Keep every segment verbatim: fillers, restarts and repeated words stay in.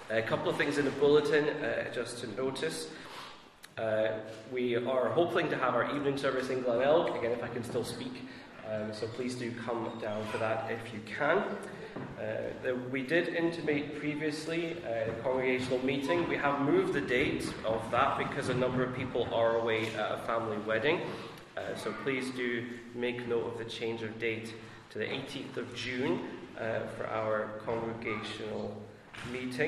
A couple of things in the bulletin uh, just to notice. Uh, we are hoping to have our evening service in Glenelg, again if I can still speak, um, so please do come down for that if you can. Uh, the, we did intimate previously a uh, congregational meeting. We have moved the date of that because a number of people are away at a family wedding, uh, so please do make note of the change of date to the eighteenth of June uh, for our congregational meeting.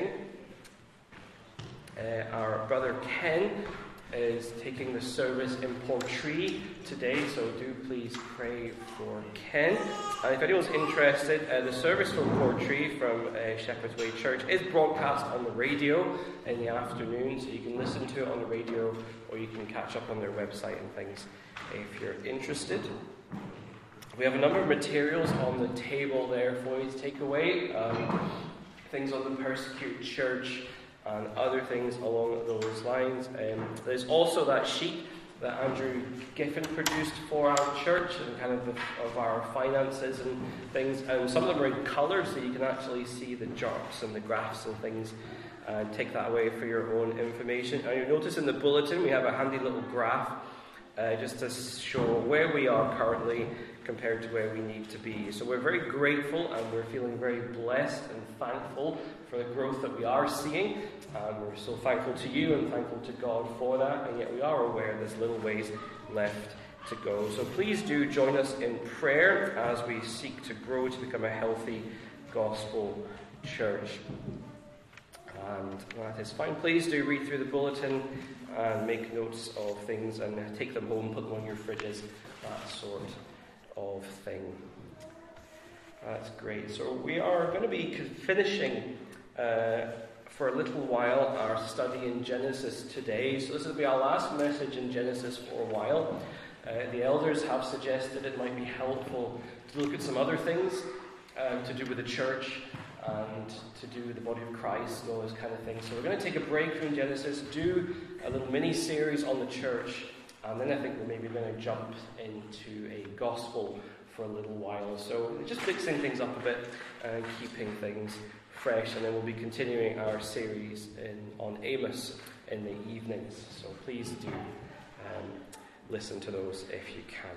Uh, our brother Ken is taking the service in Portree today, so do please pray for Ken. And if anyone's interested, uh, the service from Portree from uh, Shepherd's Way Church is broadcast on the radio in the afternoon, so you can listen to it on the radio or you can catch up on their website and things if you're interested. We have a number of materials on the table there for you to take away. Um, things on the persecuted church and other things along those lines. Um, there's also that sheet that Andrew Giffen produced for our church and kind of the, of our finances and things. And some of them are in colour, so you can actually see the charts and the graphs and things and take that away for your own information. And you'll notice in the bulletin we have a handy little graph uh, just to show where we are currently compared to where we need to be. So we're very grateful and we're feeling very blessed and thankful for the growth that we are seeing. Um, we're so thankful to you and thankful to God for that, and yet we are aware there's little ways left to go. So please do join us in prayer as we seek to grow to become a healthy gospel church. And that is fine. Please do read through the bulletin and make notes of things and take them home, put them on your fridges, that sort of thing. That's great. So we are going to be finishing uh, for a little while our study in Genesis today. So this will be our last message in Genesis for a while. Uh, the elders have suggested it might be helpful to look at some other things uh, to do with the church and to do with the body of Christ and all those kind of things. So we're going to take a break from Genesis, do a little mini-series on the church, and then I think we're maybe going to jump into a gospel for a little while. So just mixing things up a bit and keeping things fresh, and then we'll be continuing our series in, on Amos in the evenings. So please do um, listen to those if you can.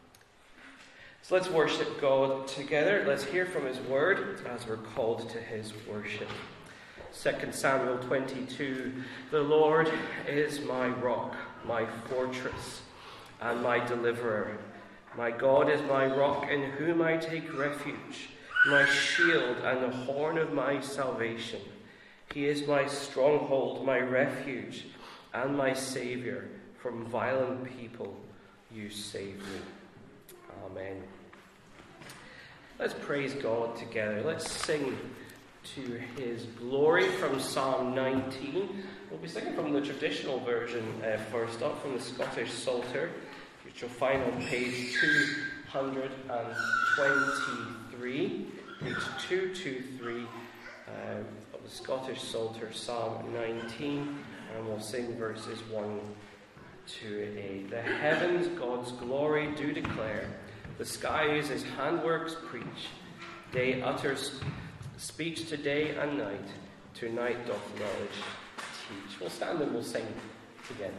So let's worship God together. Let's hear from His Word as we're called to His worship. Second Samuel twenty-two. The Lord is my rock, my fortress, and my deliverer. My God is my rock in whom I take refuge, my shield and the horn of my salvation. He is my stronghold, my refuge, and my Saviour. From violent people you save me. Amen. Let's praise God together. Let's sing to His glory from Psalm nineteen. We'll be singing from the traditional version uh, first up, from the Scottish Psalter, which you'll find on page two hundred twenty-three, page two twenty-three uh, of the Scottish Psalter, Psalm nineteen, and we'll sing verses one to eight. The heavens God's glory do declare, the skies His handworks preach. Day utters speech to day and night, to night doth knowledge teach. We'll stand and we'll sing together.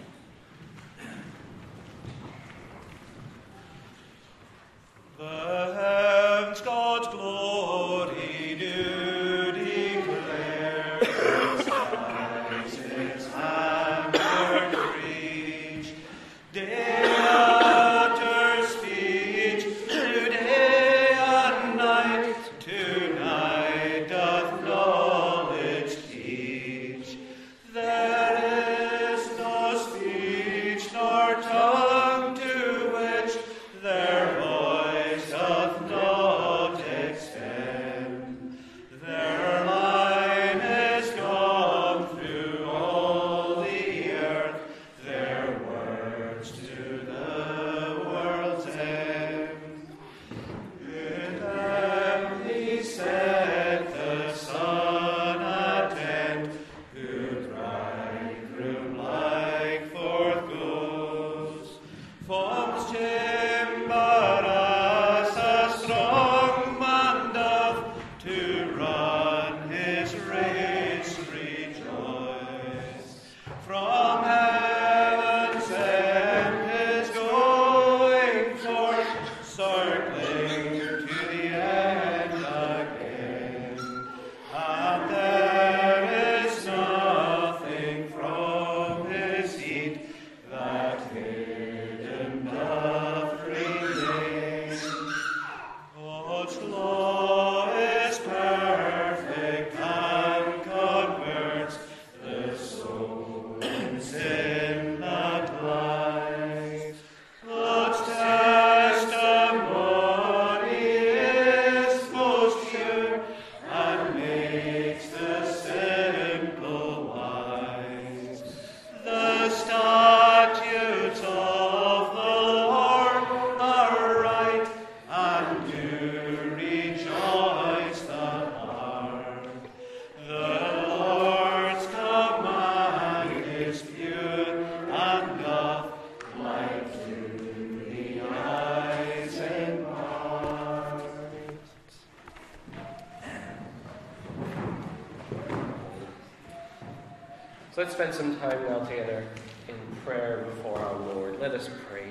The heavens God's glory do declare, the skies His handwork preach. Day utters speech to day and night, to night doth knowledge teach. There is no speech nor tongue to which their voice doth not extend. Their line is gone. So let's spend some time now together in prayer before our Lord. Let us pray.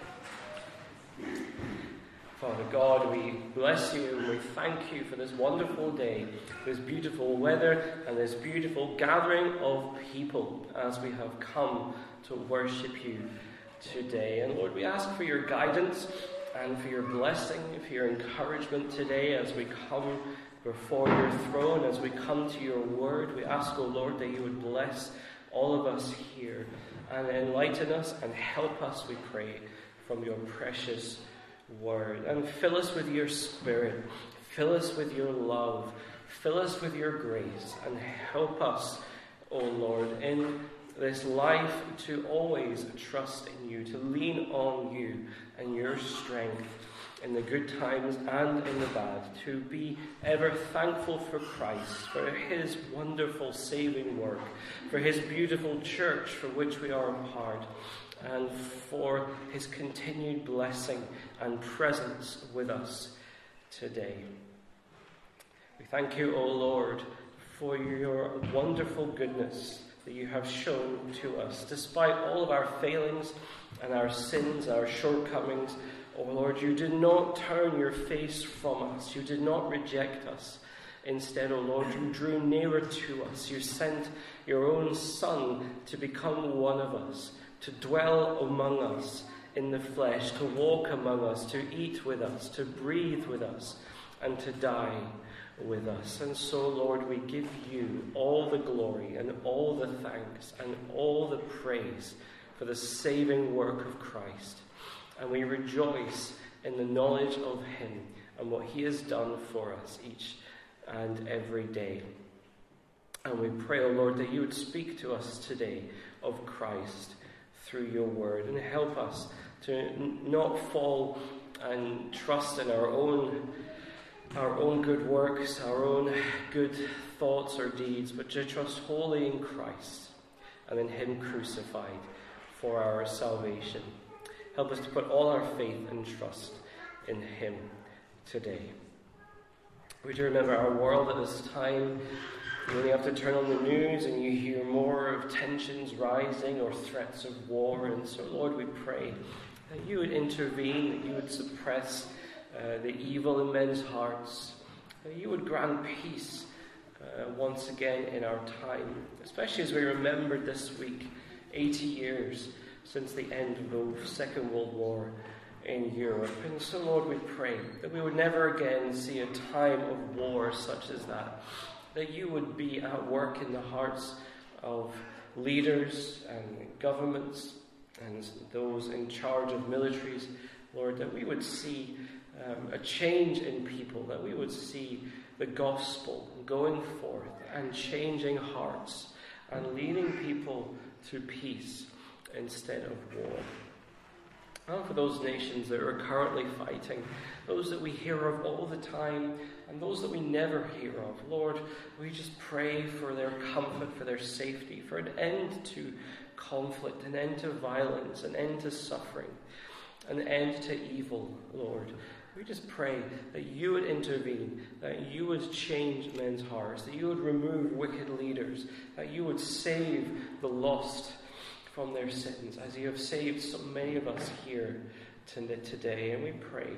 Father God, we bless you and we thank you for this wonderful day, this beautiful weather, and this beautiful gathering of people as we have come to worship you today. And Lord, we ask for your guidance and for your blessing, for your encouragement today as we come before your throne, as we come to your word. We ask, O Lord, that you would bless all of us here and enlighten us and help us, we pray, from your precious word. And fill us with your spirit, fill us with your love, fill us with your grace, and help us, O Lord, in this life to always trust in you, to lean on you and your strength in the good times and in the bad, to be ever thankful for Christ, for his wonderful saving work, for his beautiful church for which we are a part, and for his continued blessing and presence with us today. We thank you, O Lord, for your wonderful goodness that you have shown to us. Despite all of our failings and our sins, our shortcomings, O Lord, you did not turn your face from us. You did not reject us. Instead, O Lord, you drew nearer to us. You sent your own Son to become one of us, to dwell among us in the flesh, to walk among us, to eat with us, to breathe with us, and to die with us. And so, Lord, we give you all the glory and all the thanks and all the praise for the saving work of Christ. And we rejoice in the knowledge of him and what he has done for us each and every day. And we pray, O Lord, that you would speak to us today of Christ through your word, and help us to n- not fall and trust in our own our own good works, our own good thoughts or deeds, but to trust wholly in Christ and in him crucified for our salvation. Help us to put all our faith and trust in him today. We do remember our world at this time. You only have to turn on the news and you hear more of tensions rising or threats of war. And so, Lord, we pray that you would intervene, that you would suppress uh, the evil in men's hearts, that you would grant peace uh, once again in our time, especially as we remembered this week eighty years since the end of the Second World War in Europe. And so, Lord, we pray that we would never again see a time of war such as that, that you would be at work in the hearts of leaders and governments and those in charge of militaries, Lord, that we would see um, a change in people, that we would see the gospel going forth and changing hearts and leading people to peace instead of war. And for those nations that are currently fighting, those that we hear of all the time, and those that we never hear of, Lord, we just pray for their comfort, for their safety, for an end to conflict, an end to violence, an end to suffering, an end to evil, Lord. We just pray that you would intervene, that you would change men's hearts, that you would remove wicked leaders, that you would save the lost from their sins, as you have saved so many of us here today. And we pray,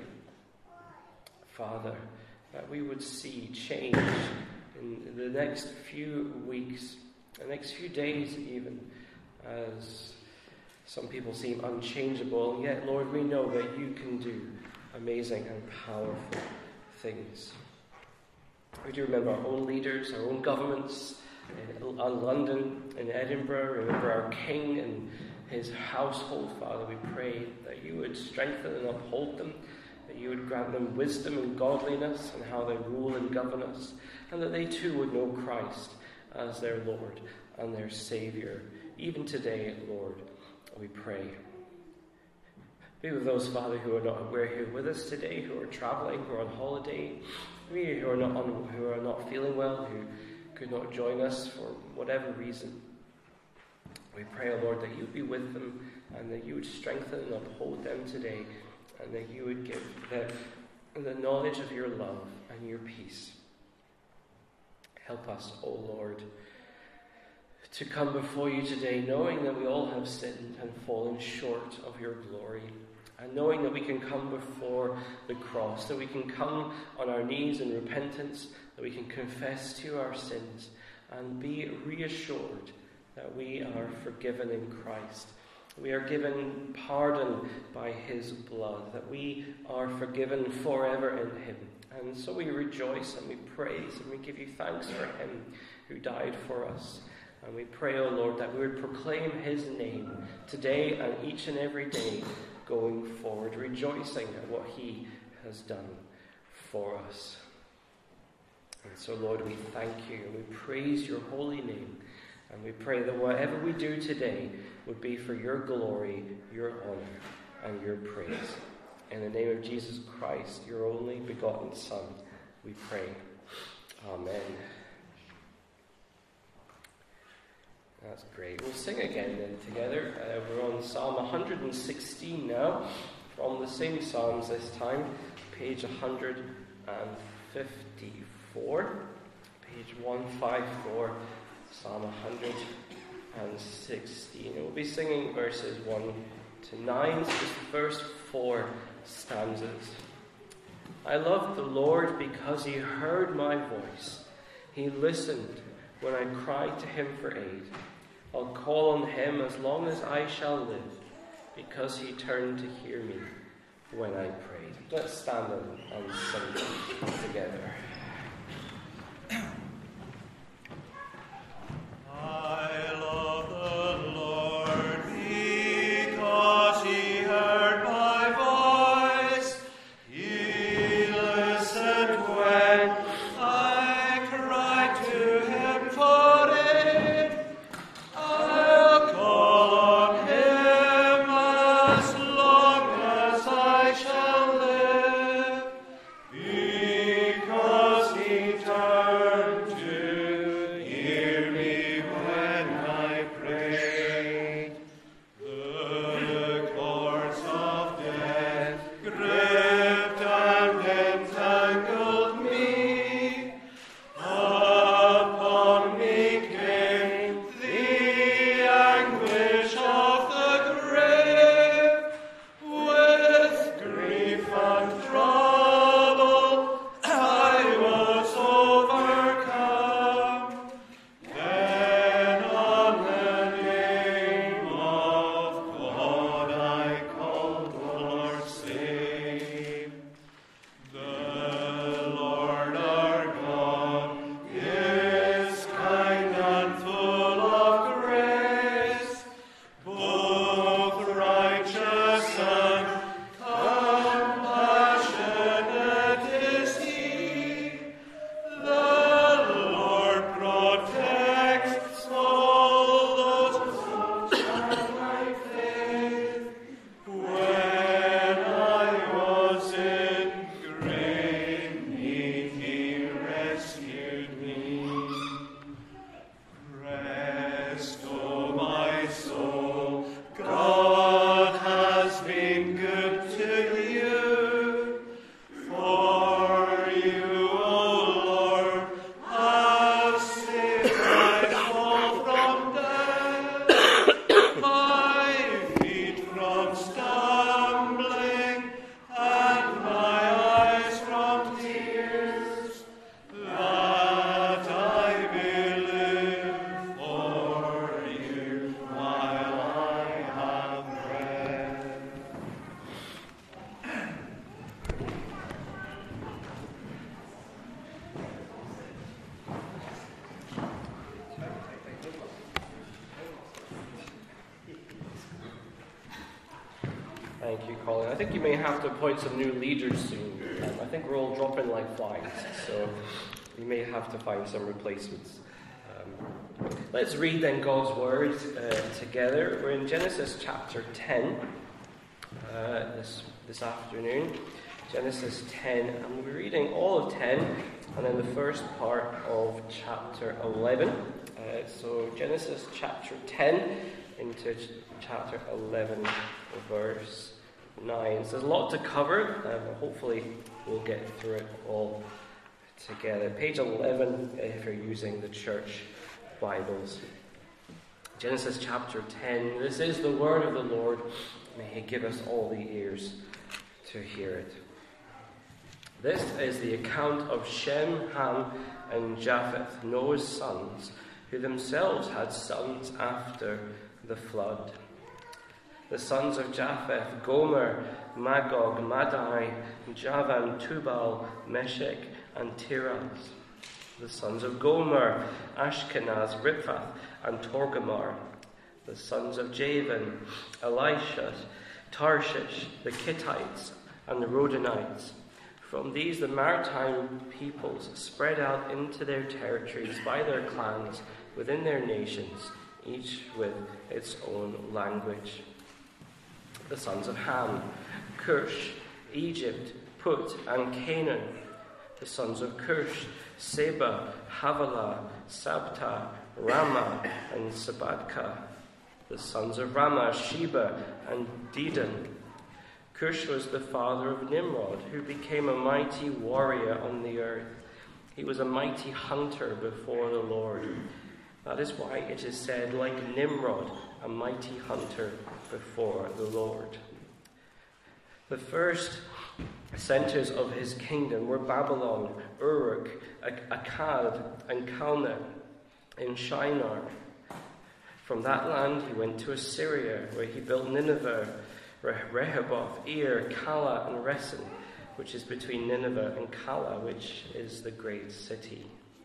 Father, that we would see change in the next few weeks, the next few days even, as some people seem unchangeable, and yet, Lord, we know that you can do amazing and powerful things. We do remember our own leaders, our own governments, in London, in Edinburgh. Remember our King and his household, Father. We pray that you would strengthen and uphold them, that you would grant them wisdom and godliness in how they rule and govern us, and that they too would know Christ as their Lord and their Saviour. Even today, Lord, we pray. Be with those, Father, who are not we're here with us today, who are travelling, who are on holiday, we who are not on, who are not feeling well, who could not join us for whatever reason. We pray, O Lord, that you would be with them and that you would strengthen and uphold them today, and that you would give them the knowledge of your love and your peace. Help us, O Lord, to come before you today knowing that we all have sinned and fallen short of your glory. And knowing that we can come before the cross, that we can come on our knees in repentance, that we can confess to our sins and be reassured that we are forgiven in Christ. We are given pardon by his blood, that we are forgiven forever in him. And so we rejoice and we praise and we give you thanks for him who died for us. And we pray, O Lord, that we would proclaim his name today and each and every day going forward, rejoicing at what he has done for us. And so, Lord, we thank you and we praise your holy name. And we pray that whatever we do today would be for your glory, your honor, and your praise. In the name of Jesus Christ, your only begotten Son, we pray. Amen. That's great. We'll sing again then together. Uh, we're on Psalm one hundred sixteen now, from the same Psalms this time, page one hundred fifty-four, page one fifty-four. Psalm one hundred sixteen. And we'll be singing verses one to nine, so just the first four stanzas. I loved the Lord because he heard my voice. He listened when I cried to him for aid. I'll call on him as long as I shall live, because he turned to hear me when I prayed. Let's stand and sing together. I love the Lord because he heard my voice. He listened when I cried to him for aid. I'll call on him as long as I shall live, because he turned to hear me when I prayed. The cords of death gripped and entangled me. Upon me came the anguish of the grave. With grief and trouble I was overcome. Then on the name of God I called, Lord, save. The Lord our God is kind and full of grace, both righteous and compassionate is he. The Lord protects all those who shall by faith. When I was in great need, he rescued me. Rest, O my soul, God has been good to you. For you, O Lord, have saved my soul from death, my feet from stumbling, and my eyes from tears, that I may live for you while I have breath. Thank you, Colin. I think you may have to appoint some new leaders soon. Um, I think we're all dropping like flies, so you may have to find some replacements. Um, let's read then God's Word uh, together. We're in Genesis chapter ten uh, this, this afternoon. Genesis ten, and we'll be reading all of ten, and then the first part of chapter eleven. Uh, so Genesis chapter ten into ch- chapter eleven, verse nine. So there's a lot to cover, um, but hopefully we'll get through it all together. Page eleven, if you're using the church Bibles. Genesis chapter ten. This is the word of the Lord. May he give us all the ears to hear it. This is the account of Shem, Ham, and Japheth, Noah's sons, who themselves had sons after the flood. The sons of Japheth: Gomer, Magog, Madai, Javan, Tubal, Meshech, and Tiras. The sons of Gomer: Ashkenaz, Riphath, and Torgamar. The sons of Javan: Elisha, Tarshish, the Kittites, and the Rodanites. From these the maritime peoples spread out into their territories by their clans within their nations, each with its own language. The sons of Ham: Cush, Egypt, Put, and Canaan. The sons of Cush: Seba, Havilah, Sabta, Ramah, and Sabadka. The sons of Ramah: Sheba and Dedan. Cush was the father of Nimrod, who became a mighty warrior on the earth. He was a mighty hunter before the Lord. That is why it is said, like Nimrod, a mighty hunter before the Lord. The first centers of his kingdom were Babylon, Uruk, Akkad, and Calneh in Shinar. From that land he went to Assyria, where he built Nineveh, Rehoboth, Ir, Calah, and Resen, which is between Nineveh and Calah, which is the great city.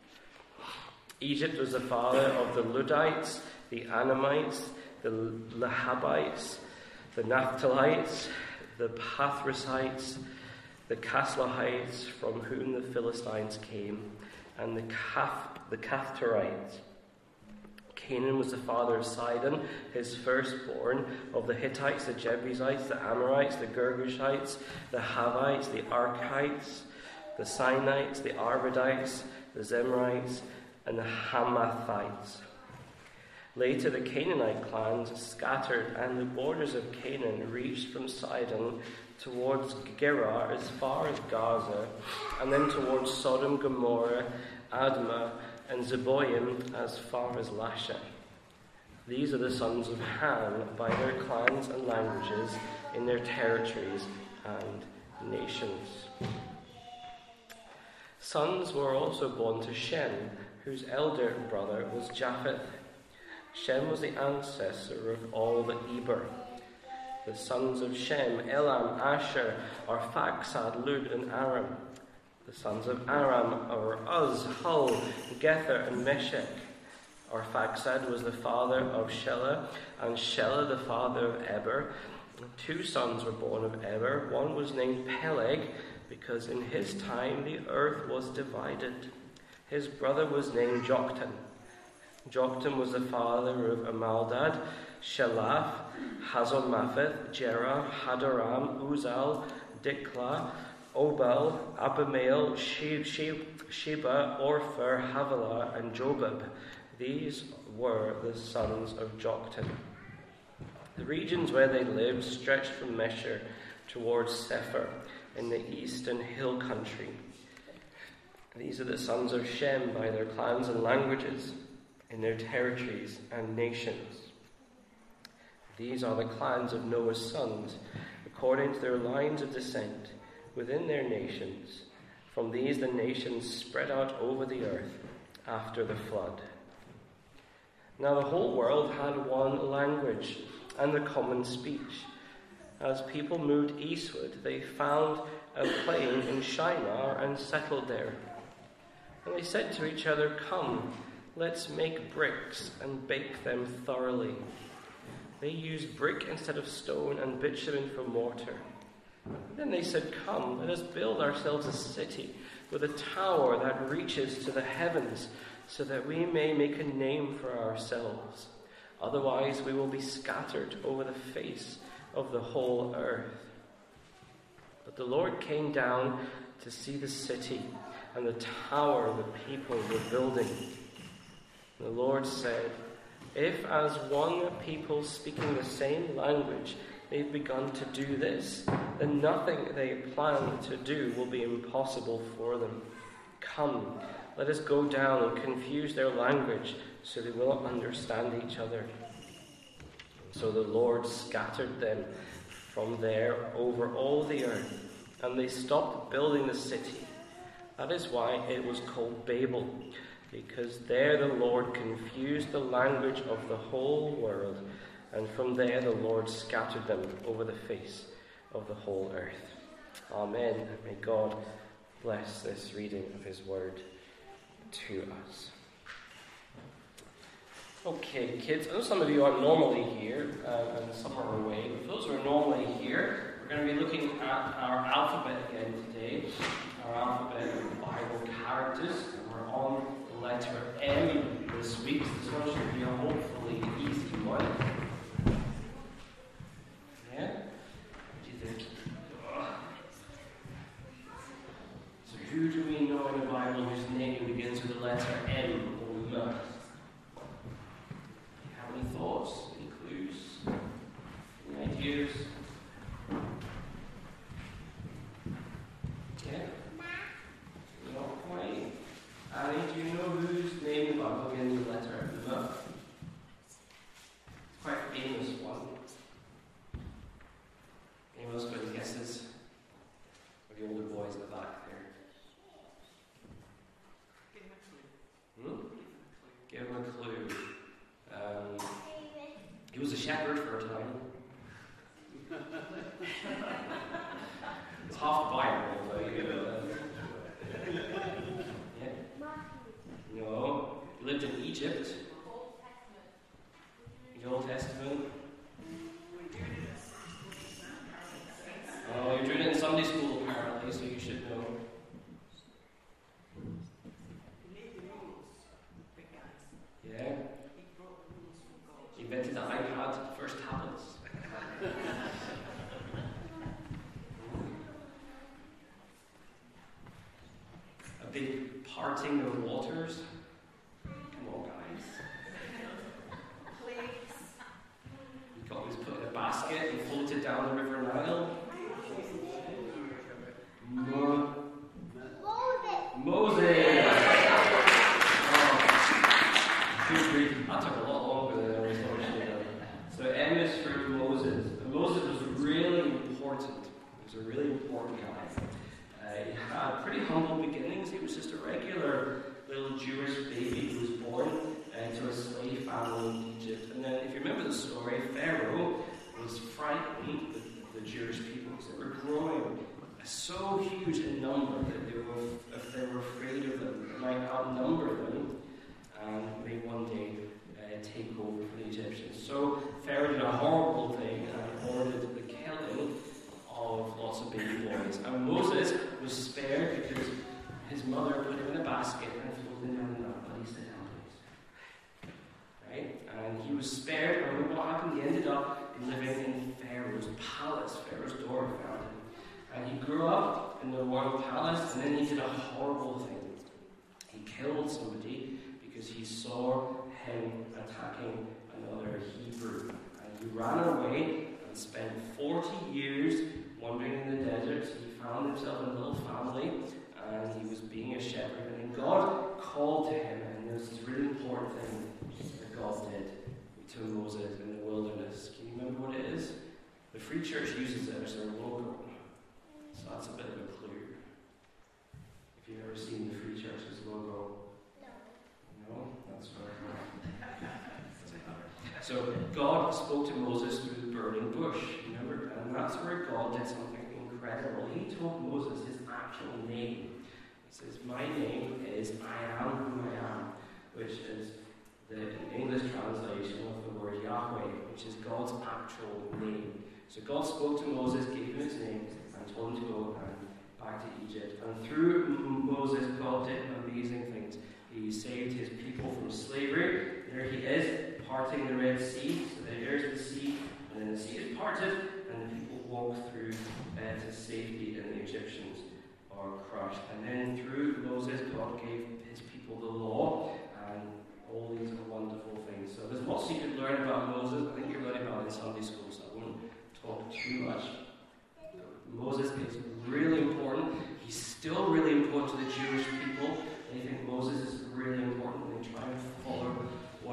Egypt was the father of the Ludites, the Anamites, the Lehabites, the Naphtalites, the Pathrusites, the Caslahites, from whom the Philistines came, and the Caph, the Caphtorites. Canaan was the father of Sidon, his firstborn, of the Hittites, the Jebusites, the Amorites, the Girgashites, the Havites, the Archites, the Sinites, the Arvadites, the Zemrites, and the Hamathites. Later the Canaanite clans scattered, and the borders of Canaan reached from Sidon towards Gerar as far as Gaza, and then towards Sodom, Gomorrah, Admah, and Zeboim as far as Lasha. These are the sons of Ham by their clans and languages in their territories and nations. Sons were also born to Shem, whose elder brother was Japheth. Shem was the ancestor of all the Eber. The sons of Shem: Elam, Asher, Arphaxad, Lud, and Aram. The sons of Aram are Uz, Hul, Gether, and Meshech. Arphaxad was the father of Shelah, and Shelah the father of Eber. Two sons were born of Eber. One was named Peleg, because in his time the earth was divided. His brother was named Joktan. Joktan was the father of Amaldad, Shelaph, Hazomapheth, Jerah, Hadoram, Uzal, Diklah, Obal, Abimael, Sheba, Orpher, Havilah, and Jobab. These were the sons of Joktan. The regions where they lived stretched from Mesher towards Sephir in the eastern hill country. These are the sons of Shem by their clans and languages, in their territories and nations. These are the clans of Noah's sons, according to their lines of descent, within their nations. From these the nations spread out over the earth after the flood. Now the whole world had one language and a common speech. As people moved eastward, they found a plain in Shinar and settled there. And they said to each other, "Come, let's make bricks and bake them thoroughly." They used brick instead of stone and bitumen for mortar. Then they said, "Come, let us build ourselves a city with a tower that reaches to the heavens, so that we may make a name for ourselves. Otherwise we will be scattered over the face of the whole earth." But the Lord came down to see the city and the tower the people were building. The Lord said, "If as one people speaking the same language they've begun to do this, then nothing they plan to do will be impossible for them. Come, let us go down and confuse their language, so they will not understand each other. So the Lord scattered them from there over all the earth, and they stopped building the city. That is why it was called Babel, because there the Lord confused the language of the whole world, and from there the Lord scattered them over the face of the whole earth. Amen. And may God bless this reading of his word to us. Okay, kids, I know some of you aren't normally here, uh, and some are away, but those who are normally here, we're going to be looking at our alphabet again today, our alphabet of Bible characters, and we're on the letter M this week. This one should be a hopefully easy one. Yeah? What do you think? So who do we know in the Bible whose name begins with the letter M or M? Any thoughts? Any clues? Any ideas? Yeah? Not quite. Annie, do you know whose name in the Bible begins with the letter M? It's quite a famous one. Anyone else got any guesses? Or the older boys at the back there? Hmm? Give him a clue. Um, he was a shepherd for a time. It's half the Bible, but you know that. Yeah. No. He lived in Egypt. The Old Testament. Oh, you're doing it in Sunday school apparently, so you should know. Yeah. He invented the iPad, the first tablets. A big parting of waters. Come on, guys. He got was put in a basket and floated down the River Nile. Mo- Moses. That took a lot longer than I was thought. So M is for Moses. And Moses was really important. He was a really important guy. Uh, he had pretty humble beginnings. He was just a regular little Jewish baby who was born uh, to a slave family in Egypt. And then, if you remember the story, Pharaoh was frightened with the Jewish people because they were growing so huge in number that they were, if they were afraid of them, they might outnumber them and may one day uh, take over for the Egyptians. So Pharaoh did a horrible thing and ordered the killing of lots of baby boys. And Moses was spared because his mother put him in a basket and floated him down the Nile, but he stayed down. Right? And he was spared. And remember what happened? He ended up living in Pharaoh's palace. Pharaoh's daughter found him. And he grew up in the royal palace, and then he did a horrible thing. He killed somebody because he saw him attacking another Hebrew. And he ran away and spent forty years wandering in the desert. He found himself in a little family, and he was being a shepherd. And then God called to him, and there's this really important thing that God did to Moses in the wilderness. Can you remember what it is? The Free Church uses it as their logo. So that's a bit of a clue. If you've ever seen the Free Church's logo. No. No? That's right. So God spoke to Moses through the burning bush, remember? And that's where God did something incredible. He told Moses his actual name. He says, my name is I am who I am, which is the English translation of the word Yahweh, which is God's actual name. So God spoke to Moses, gave him his name, and told him to go and back to Egypt. And through Moses, God did amazing things. He saved his people from slavery. There he is, parting the Red Sea. So there's the sea, and then the sea is parted, and the people walk through uh, to safety, and the Egyptians are crushed. And then through Moses, God gave his people the law, and all these are wonderful things. So there's lots you could learn about Moses. I think you're learning about it in Sunday school, so I won't talk too much. Moses is really important. He's still really important to the Jewish people. They think Moses is really important. They try and follow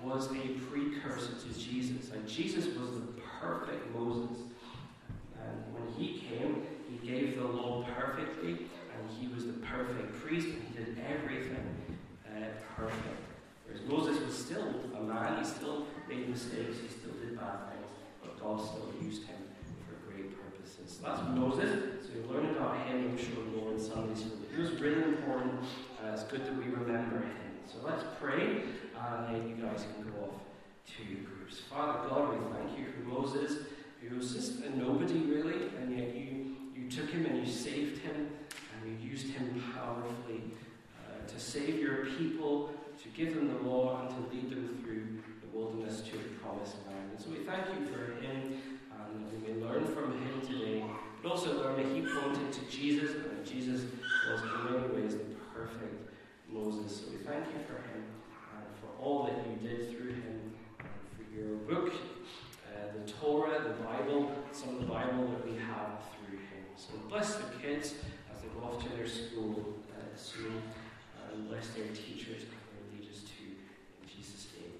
was a precursor to Jesus. And Jesus was the perfect Moses. And when he came, he gave the law perfectly, and he was the perfect priest, and he did everything uh, perfect. Whereas Moses was still a man, he still made mistakes, he still did bad things, but God still used him for great purposes. So that's Moses. So we learn about him, I'm sure, more in Sunday school. He was really important. Uh, it's good that we remember him. So let's pray, and then you guys can go off to your groups. Father God, we thank you for Moses, who was just a nobody really, and yet you, you took him and you saved him, and you used him powerfully uh, to save your people, to give them the law, and to lead them through the wilderness to the promised land. And so we thank you for him, and we may learn from him today, but also learn that he pointed to Jesus, and that Jesus was in many ways the perfect Moses. So we thank you for him, and for all that you did through him, and for your book, uh, the Torah, the Bible, some of the Bible that we have through him. So bless the kids as they go off to their school uh, soon, and bless their teachers and their leaders too. In Jesus' name,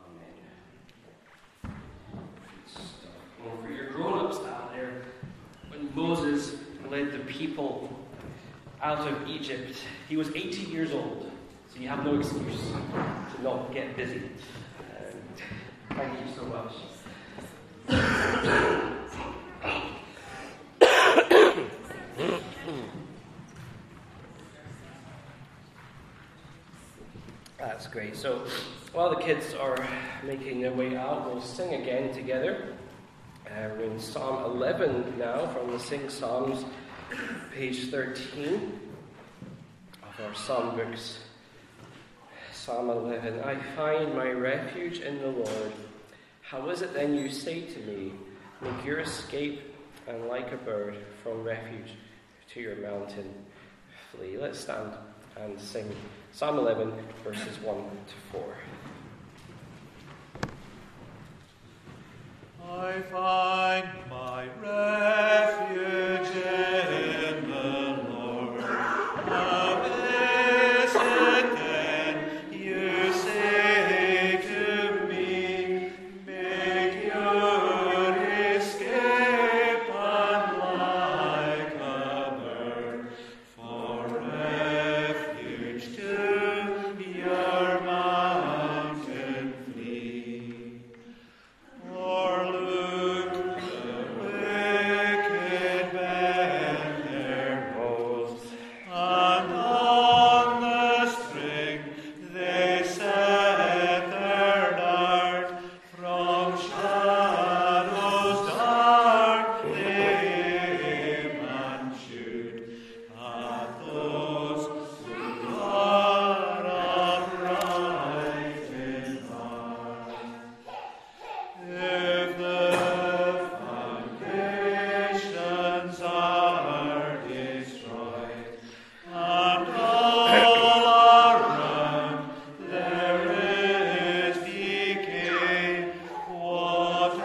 amen. Good stuff. Well, for your grown-ups out there, when Moses led the people out of Egypt, he was eighty years old, so you have no excuse to not get busy. Um, thank you so much. That's great. So while the kids are making their way out, we'll sing again together. Uh, we're in Psalm eleven now, from the Sing Psalms, page thirteen of our psalm books. Psalm eleven. I find my refuge in the Lord. How is it then you say to me, make your escape, and like a bird from refuge to your mountain flee. Let's stand and sing Psalm eleven, verses one to four. I find my refuge in the Lord. How is it then you say to me, make your escape unlike a bird, for refuge to your mountain flee? Or look, the wicked bend their bows, and on the string they set their dart. From shadows dark they aim and shoot at those who are upright in heart. If the foundations are destroyed, and all around there is decay, whatever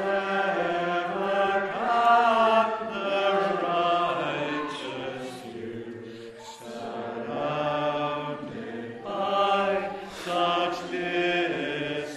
can the righteous do, surrounded by such disarray?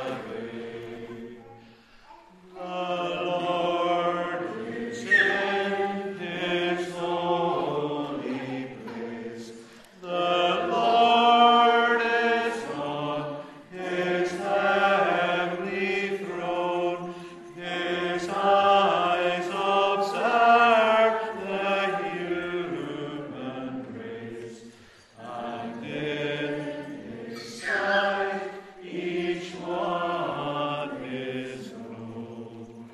The Lord is in His holy place. The Lord is on His heavenly throne. His eyes observe the human race, and in His sight each one is known.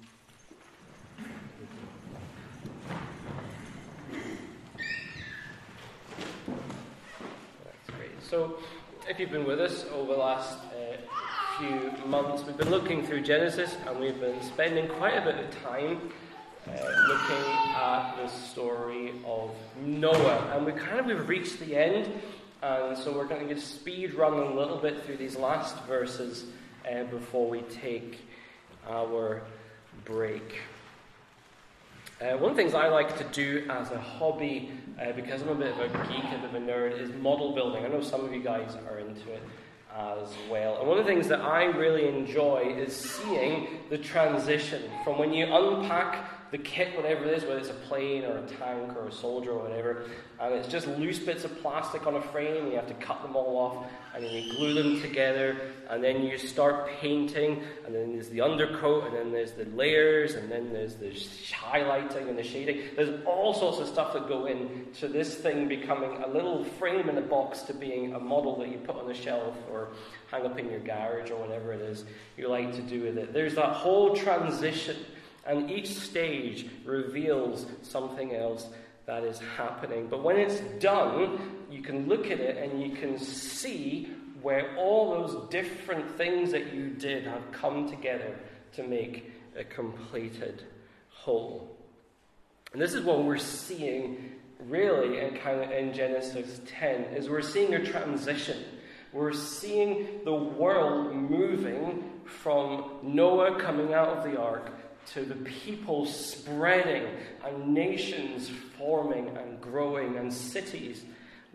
That's great. So, if you've been with us over the last uh, few months, we've been looking through Genesis, and we've been spending quite a bit of time uh, looking at the story of Noah. And we kind of we've reached the end, and so we're going to just speed run a little bit through these last verses uh, before we take our break. Uh, one of the things I like to do as a hobby, uh, because I'm a bit of a geek, a bit of a nerd, is model building. I know some of you guys are into it. as well. And one of the things that I really enjoy is seeing the transition from when you unpack the kit, whatever it is, whether it's a plane or a tank or a soldier or whatever, and it's just loose bits of plastic on a frame, and you have to cut them all off, and then you glue them together, and then you start painting, and then there's the undercoat, and then there's the layers, and then there's the highlighting and the shading. There's all sorts of stuff that go into this thing becoming a little frame in a box to being a model that you put on the shelf or hang up in your garage or whatever it is you like to do with it. There's that whole transition. And each stage reveals something else that is happening. But when it's done, you can look at it and you can see where all those different things that you did have come together to make a completed whole. And this is what we're seeing really in, kind of in Genesis ten, is we're seeing a transition. We're seeing the world moving from Noah coming out of the ark to the people spreading, and nations forming and growing, and cities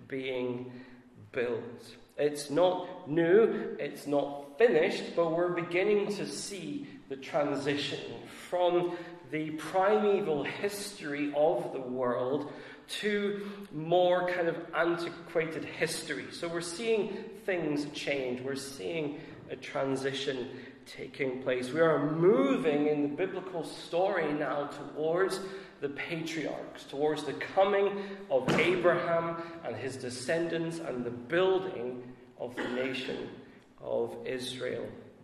being built. It's not new, it's not finished, but we're beginning to see the transition from the primeval history of the world to more kind of antiquated history. So we're seeing things change. We're seeing a transition taking place. We are moving in the biblical story now towards the patriarchs, towards the coming of Abraham and his descendants and the building of the nation of Israel.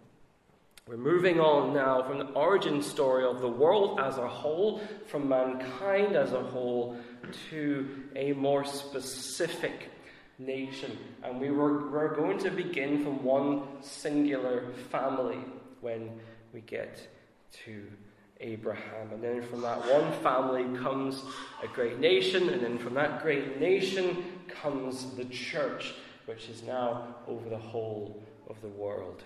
We're moving on now from the origin story of the world as a whole, from mankind as a whole, to a more specific nation. And we were, we're going to begin from one singular family when we get to Abraham. And then from that one family comes a great nation, and then from that great nation comes the church, which is now over the whole of the world.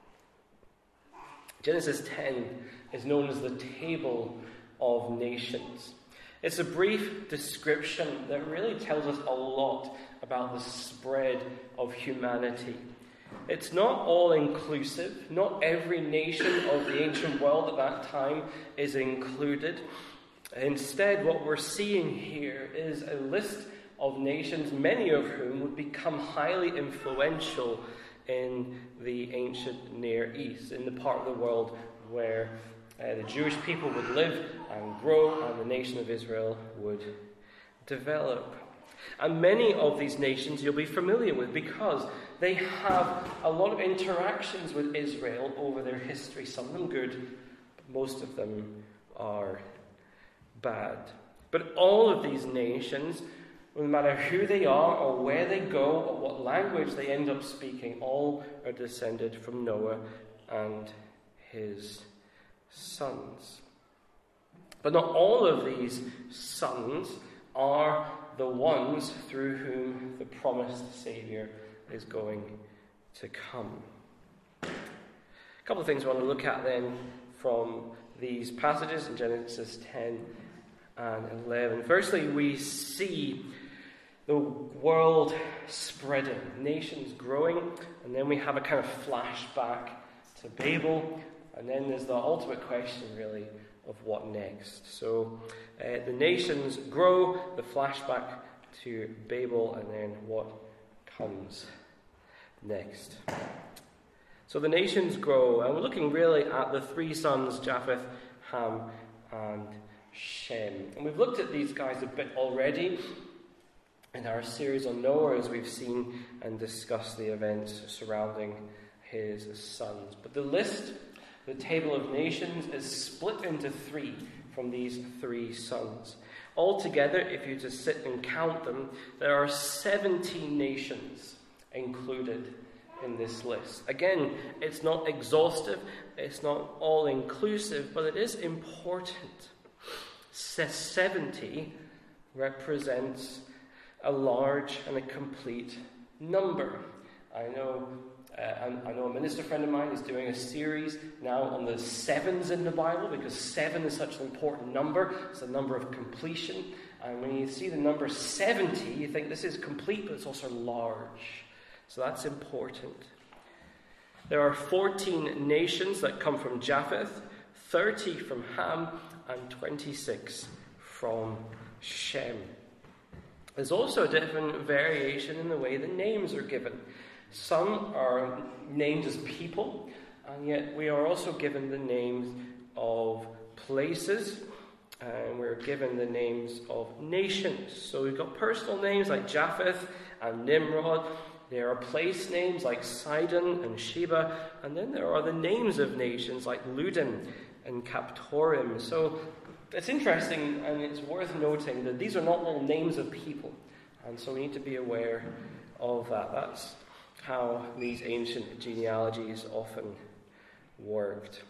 Genesis ten is known as the Table of Nations. It's a brief description that really tells us a lot about the spread of humanity. It's not all-inclusive. Not every nation of the ancient world at that time is included. Instead, what we're seeing here is a list of nations, many of whom would become highly influential in the ancient Near East, in the part of the world where uh, the Jewish people would live and grow, and the nation of Israel would develop. And many of these nations you'll be familiar with because they have a lot of interactions with Israel over their history, some of them good, but most of them are bad. But all of these nations, no matter who they are or where they go or what language they end up speaking, all are descended from Noah and his sons. But not all of these sons are the ones through whom the promised Saviour is going to come. A couple of things I want to look at then from these passages in Genesis ten and eleven. Firstly, we see the world spreading, nations growing, and then we have a kind of flashback to Babel, and then there's the ultimate question, really, of what next. So uh, the nations grow, the flashback to Babel, and then what comes next. So the nations grow, and we're looking really at the three sons, Japheth, Ham, and Shem. And we've looked at these guys a bit already in our series on Noah, as we've seen and discussed the events surrounding his sons. But the list, the Table of Nations, is split into three from these three sons. Altogether, if you just sit and count them, there are seventeen nations included in this list. Again, it's not exhaustive, it's not all-inclusive, but it is important. seventy represents a large and a complete number. I know uh, I know a minister friend of mine is doing a series now on the sevens in the Bible, because seven is such an important number. It's a number of completion. And when you see the number seventy, you think this is complete, but it's also large. So that's important. There are fourteen nations that come from Japheth, thirty from Ham, and twenty-six from Shem. There's also a different variation in the way the names are given. Some are named as people, and yet we are also given the names of places, and we're given the names of nations. So we've got personal names like Japheth and Nimrod. There are place names like Sidon and Sheba, and then there are the names of nations like Ludim and Captorim. So it's interesting, and it's worth noting that these are not all names of people, and so we need to be aware of that. That's how these ancient genealogies often worked.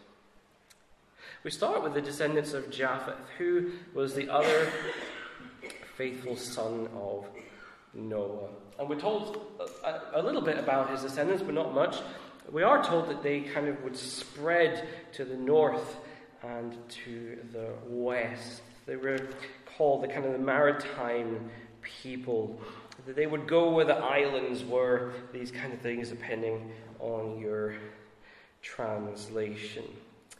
We start with the descendants of Japheth, who was the other faithful son of Noah. And we're told a, a little bit about his descendants, but not much. We are told that they kind of would spread to the north and to the west. They were called the kind of the maritime people. That they would go where the islands were, these kind of things, depending on your translation.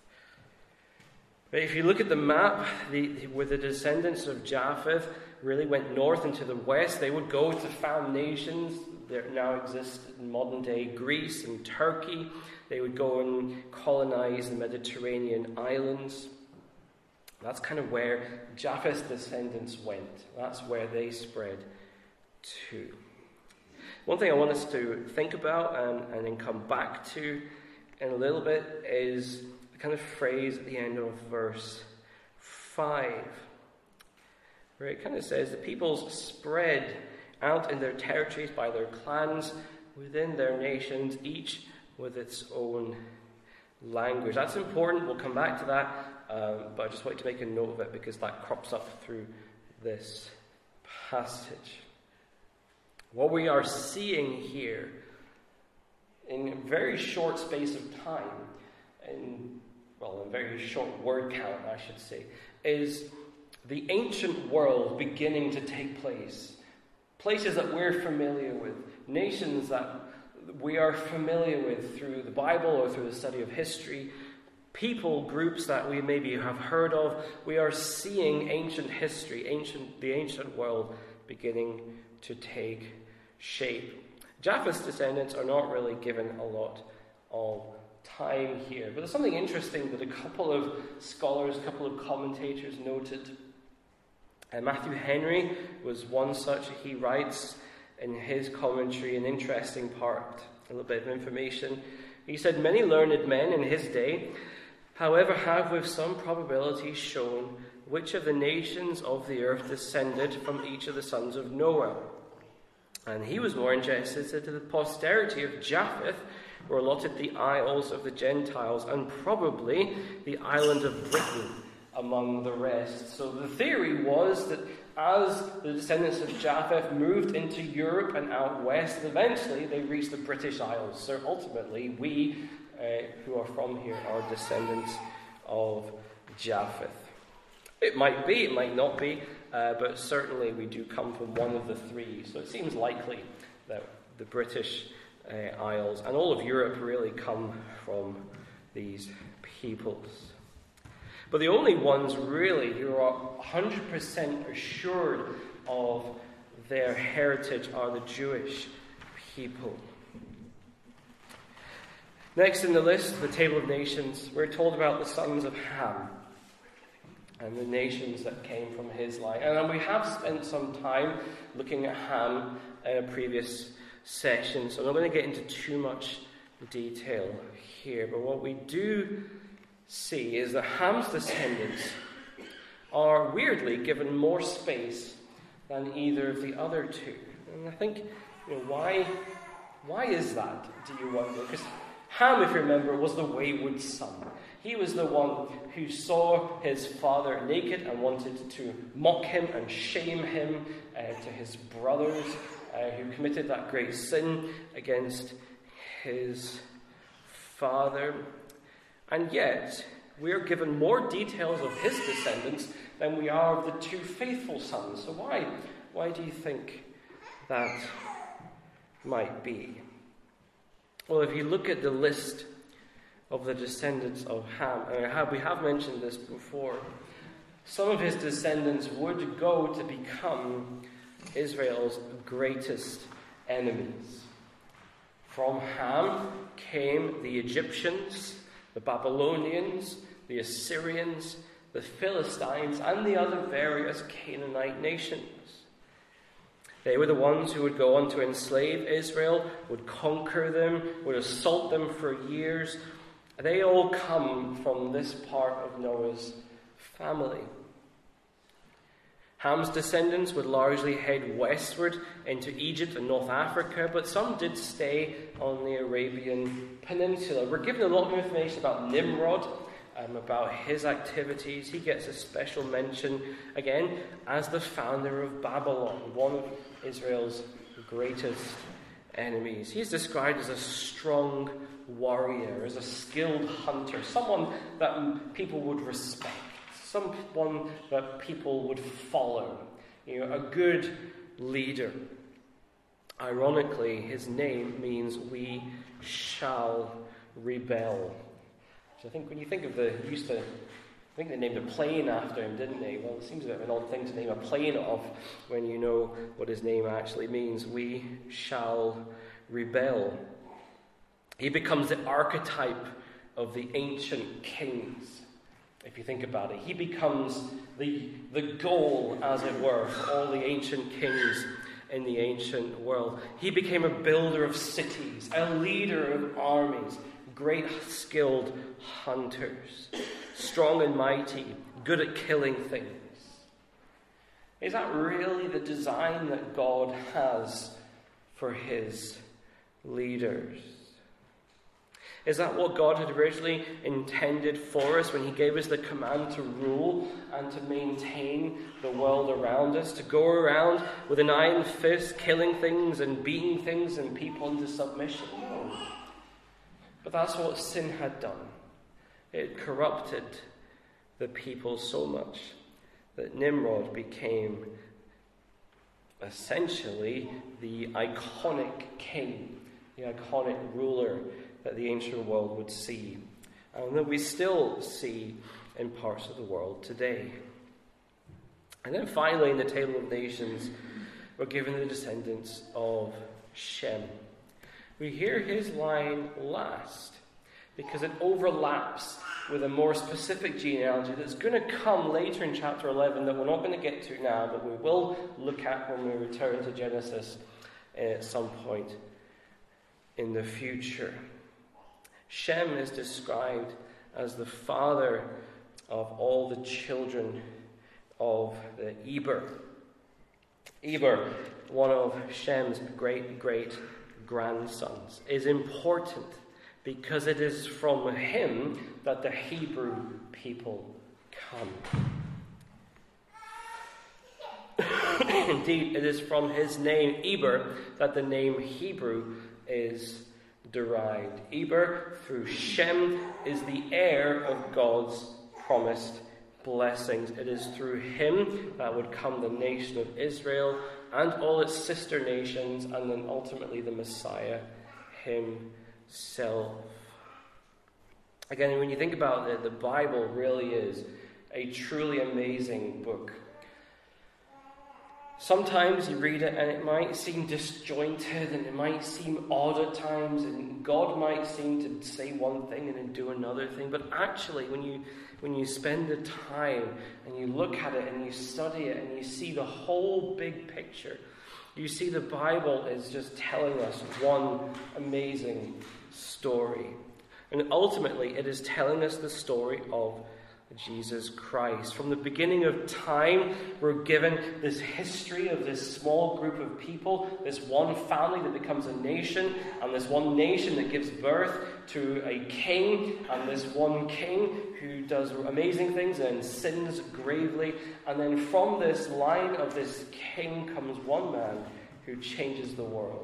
But if you look at the map, the, where the descendants of Japheth really went north and to the west, they would go to found nations that now exist in modern-day Greece and Turkey. They would go and colonize the Mediterranean islands. That's kind of where Japheth's descendants went. That's where they spread to. One thing I want us to think about and, and then come back to in a little bit is the kind of phrase at the end of verse five, where it kind of says, the peoples spread out in their territories by their clans within their nations, each with its own language. That's important. We'll come back to that, um, but I just wanted to make a note of it because that crops up through this passage. What we are seeing here in a very short space of time, in, well, a very short word count, I should say, is the ancient world beginning to take place. Places that we're familiar with, nations that we are familiar with through the Bible or through the study of history, people groups that we maybe have heard of. We are seeing ancient history, ancient the ancient world beginning to take shape. Japheth's descendants are not really given a lot of time here, but there's something interesting that a couple of scholars, a couple of commentators noted. Uh, Matthew Henry was one such. He writes in his commentary an interesting part, a little bit of information. He said, many learned men in his day, however, have with some probability shown which of the nations of the earth descended from each of the sons of Noah. And he was more interested that to the posterity of Japheth were allotted the isles of the Gentiles, and probably the island of Britain among the rest. So the theory was that as the descendants of Japheth moved into Europe and out west, eventually they reached the British Isles. So ultimately, we uh, who are from here are descendants of Japheth. It might be, it might not be, uh, but certainly we do come from one of the three. So it seems likely that the British uh, Isles and all of Europe really come from these peoples. But the only ones really who are one hundred percent assured of their heritage are the Jewish people. Next in the list, the table of nations, we're told about the sons of Ham and the nations that came from his line. And we have spent some time looking at Ham in a previous session, so I'm not going to get into too much detail here. But what we do see is that Ham's descendants are weirdly given more space than either of the other two. And I think, you know, why, why is that, do you wonder? Because Ham, if you remember, was the wayward son. He was the one who saw his father naked and wanted to mock him and shame him uh, to his brothers, uh, who committed that great sin against his father. And yet, we are given more details of his descendants than we are of the two faithful sons. So why, why do you think that might be? Well, if you look at the list of the descendants of Ham, and I have, we have mentioned this before, some of his descendants would go to become Israel's greatest enemies. From Ham came the Egyptians, the Babylonians, the Assyrians, the Philistines, and the other various Canaanite nations. They were the ones who would go on to enslave Israel, would conquer them, would assault them for years. They all come from this part of Noah's family. Ham's descendants would largely head westward into Egypt and North Africa, but some did stay on the Arabian Peninsula. We're given a lot of information about Nimrod, um, about his activities. He gets a special mention, again, as the founder of Babylon, one of Israel's greatest enemies. He's described as a strong warrior, as a skilled hunter, someone that people would respect. Someone that people would follow, you know, a good leader. Ironically, his name means we shall rebel. So I think when you think of the, used to, I think they named a plane after him, didn't they? Well, it seems a bit of an odd thing to name a plane of when you know what his name actually means. We shall rebel. He becomes the archetype of the ancient kings. If you think about it, he becomes the, the goal, as it were, for all the ancient kings in the ancient world. He became a builder of cities, a leader of armies, great skilled hunters, strong and mighty, good at killing things. Is that really the design that God has for his leaders? Is that what God had originally intended for us when he gave us the command to rule and to maintain the world around us? To go around with an iron fist, killing things and beating things and people into submission? No. But that's what sin had done. It corrupted the people so much that Nimrod became essentially the iconic king, the iconic ruler that the ancient world would see, and that we still see in parts of the world today. And then finally, in the Table of Nations, we're given the descendants of Shem. We hear his line last because it overlaps with a more specific genealogy that's going to come later in chapter eleven that we're not going to get to now, but we will look at when we return to Genesis at some point in the future. Shem is described as the father of all the children of the Eber. Eber, one of Shem's great-great-grandsons, is important because it is from him that the Hebrew people come. Indeed, it is from his name, Eber, that the name Hebrew is derived. Eber, through Shem, is the heir of God's promised blessings. It is through him that would come the nation of Israel and all its sister nations, and then ultimately the Messiah himself. Again, when you think about it, the Bible really is a truly amazing book. Sometimes you read it and it might seem disjointed and it might seem odd at times, and God might seem to say one thing and then do another thing. But actually, when you when you spend the time and you look at it and you study it and you see the whole big picture, you see the Bible is just telling us one amazing story. And ultimately, it is telling us the story of Jesus Christ. From the beginning of time, we're given this history of this small group of people, this one family that becomes a nation, and this one nation that gives birth to a king, and this one king who does amazing things and sins gravely. And then from this line of this king comes one man who changes the world.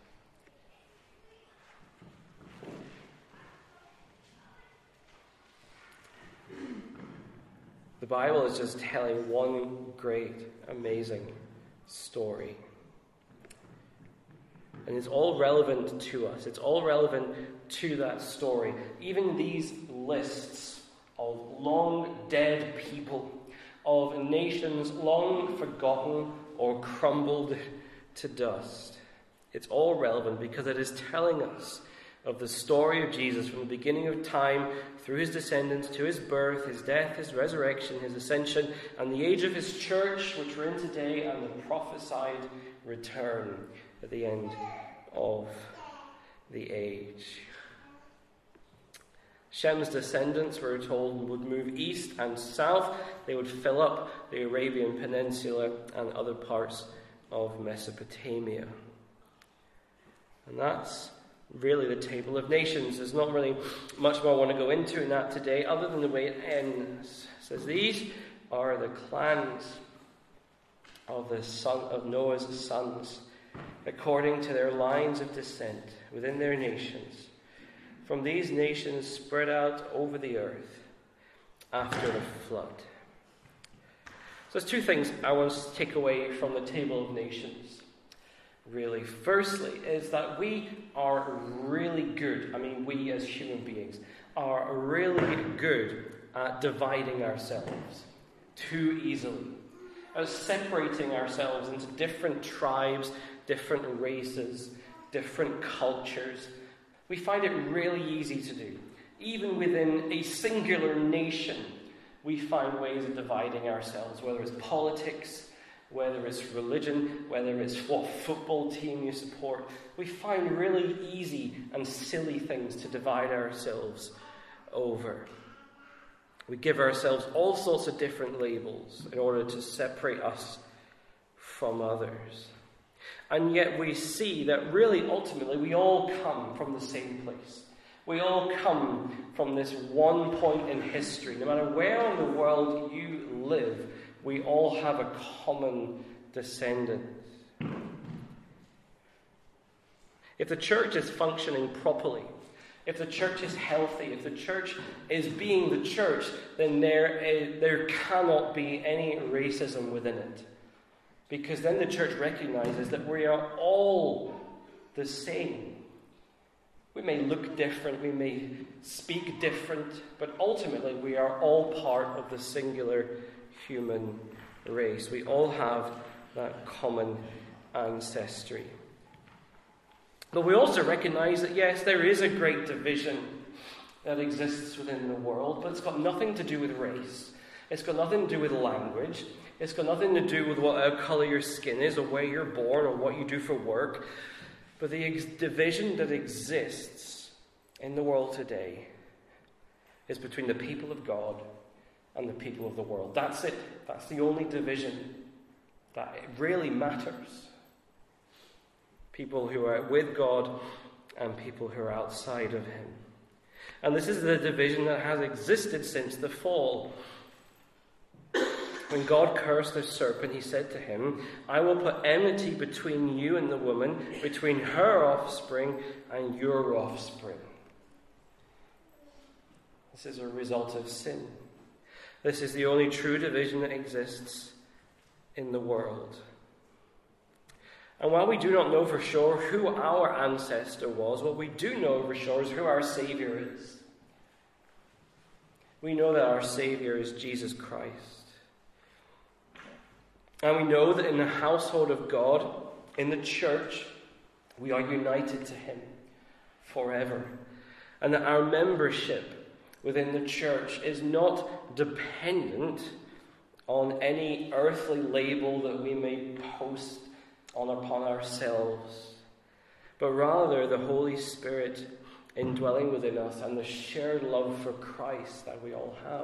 The Bible is just telling one great, amazing story. And it's all relevant to us. It's all relevant to that story. Even these lists of long dead people, of nations long forgotten or crumbled to dust. It's all relevant because it is telling us of the story of Jesus from the beginning of time through his descendants to his birth, his death, his resurrection, his ascension, and the age of his church, which we're in today, and the prophesied return at the end of the age. Shem's descendants, we're told, would move east and south. They would fill up the Arabian Peninsula and other parts of Mesopotamia. And that's really the table of nations. There's not really much more I want to go into in that today, other than the way it ends. It says, these are the clans of the son of Noah's sons, according to their lines of descent within their nations. From these nations spread out over the earth after the flood. So there's two things I want to take away from the table of nations. Really, firstly, is that we are really good, I mean we as human beings, are really good at dividing ourselves too easily, at separating ourselves into different tribes, different races, different cultures. We find it really easy to do. Even within a singular nation, we find ways of dividing ourselves, whether it's politics, whether it's religion, whether it's what football team you support. We find really easy and silly things to divide ourselves over. We give ourselves all sorts of different labels in order to separate us from others. And yet we see that really, ultimately, we all come from the same place. We all come from this one point in history. No matter where in the world you live, we all have a common descendant. If the church is functioning properly, if the church is healthy, if the church is being the church, then there, is, there cannot be any racism within it. Because then the church recognizes that we are all the same. We may look different, we may speak different, but ultimately we are all part of the singular human race. We all have that common ancestry. But we also recognize that, yes, there is a great division that exists within the world, but it's got nothing to do with race. It's got nothing to do with language. It's got nothing to do with what uh, colour your skin is, or where you're born, or what you do for work. But the ex- division that exists in the world today is between the people of God and the people of the world. That's it. That's the only division that really matters. People who are with God and people who are outside of him. And this is the division that has existed since the fall. When God cursed the serpent, he said to him, I will put enmity between you and the woman, between her offspring and your offspring. This is a result of sin. This is the only true division that exists in the world. And while we do not know for sure who our ancestor was, what we do know for sure is who our Savior is. We know that our Savior is Jesus Christ. And we know that in the household of God, in the church, we are united to him forever. And that our membership within the church is not dependent on any earthly label that we may post on upon ourselves, but rather the Holy Spirit indwelling within us and the shared love for Christ that we all have.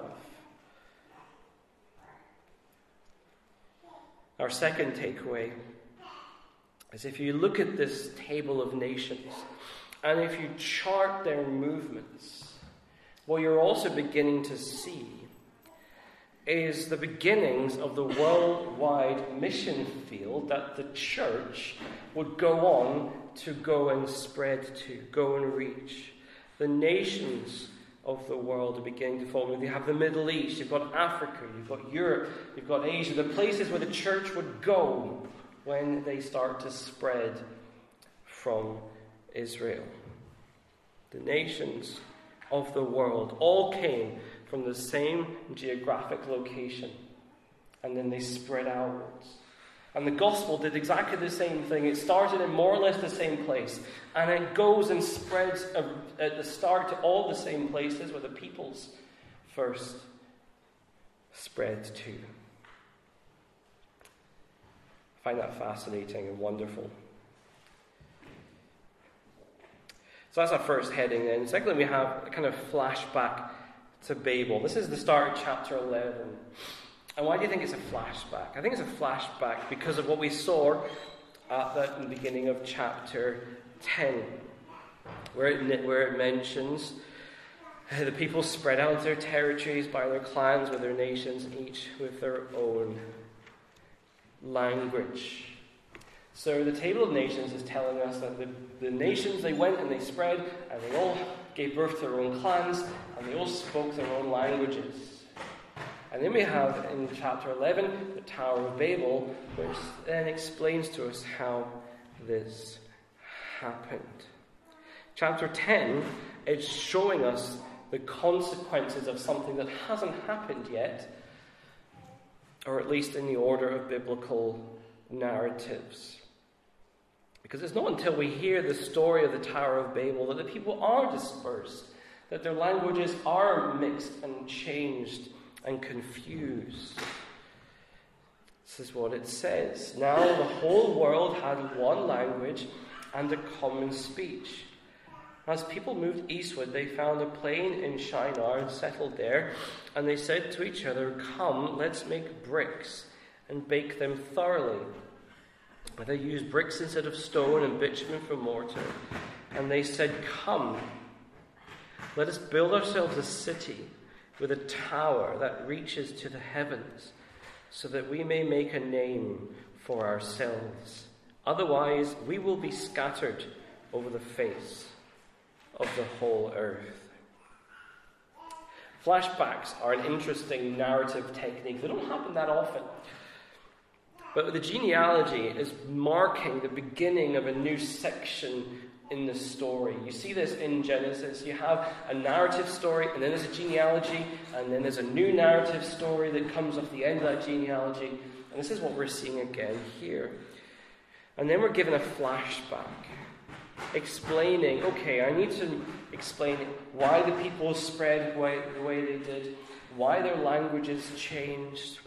Our second takeaway is, if you look at this table of nations and if you chart their movements, what you're also beginning to see is the beginnings of the worldwide mission field that the church would go on to go and spread to, go and reach. The nations of the world are beginning to form. You have the Middle East, you've got Africa, you've got Europe, you've got Asia, the places where the church would go when they start to spread from Israel. The nations of the world all came from the same geographic location, and then they spread outwards. And the gospel did exactly the same thing. It started in more or less the same place, and it goes and spreads at the start to all the same places where the peoples first spread to. I find that fascinating and wonderful. So that's our first heading then. Secondly, we have a kind of flashback to Babel. This is the start of chapter eleven. And why do you think it's a flashback? I think it's a flashback because of what we saw at the beginning of chapter ten, where it, where it mentions the people spread out their territories by their clans, with their nations, each with their own language. So the Table of Nations is telling us that the, the nations, they went and they spread, and they all gave birth to their own clans, and they all spoke their own languages. And then we have in chapter eleven the Tower of Babel, which then explains to us how this happened. Chapter ten is showing us the consequences of something that hasn't happened yet, or at least in the order of biblical narratives. Because it's not until we hear the story of the Tower of Babel that the people are dispersed, that their languages are mixed and changed and confused. This is what it says. Now the whole world had one language and a common speech. As people moved eastward, they found a plain in Shinar and settled there, and they said to each other, "Come, let's make bricks and bake them thoroughly." But they used bricks instead of stone and bitumen for mortar. And they said, "Come, let us build ourselves a city with a tower that reaches to the heavens, so that we may make a name for ourselves. Otherwise, we will be scattered over the face of the whole earth." Flashbacks are an interesting narrative technique. They don't happen that often. But the genealogy is marking the beginning of a new section in the story. You see this in Genesis. You have a narrative story, and then there's a genealogy, and then there's a new narrative story that comes off the end of that genealogy. And this is what we're seeing again here. And then we're given a flashback, explaining, okay, I need to explain why the people spread the way, the way they did, why their languages changed.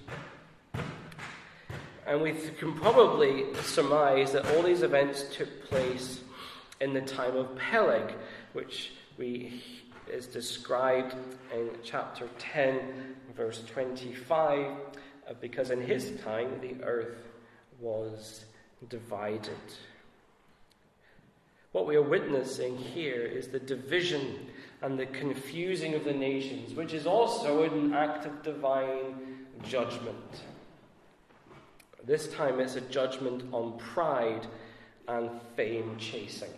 And we can probably surmise that all these events took place in the time of Peleg, which we is described in chapter ten, verse twenty-five, because in his time the earth was divided. What we are witnessing here is the division and the confusing of the nations, which is also an act of divine judgment. This time it's a judgment on pride and fame chasing.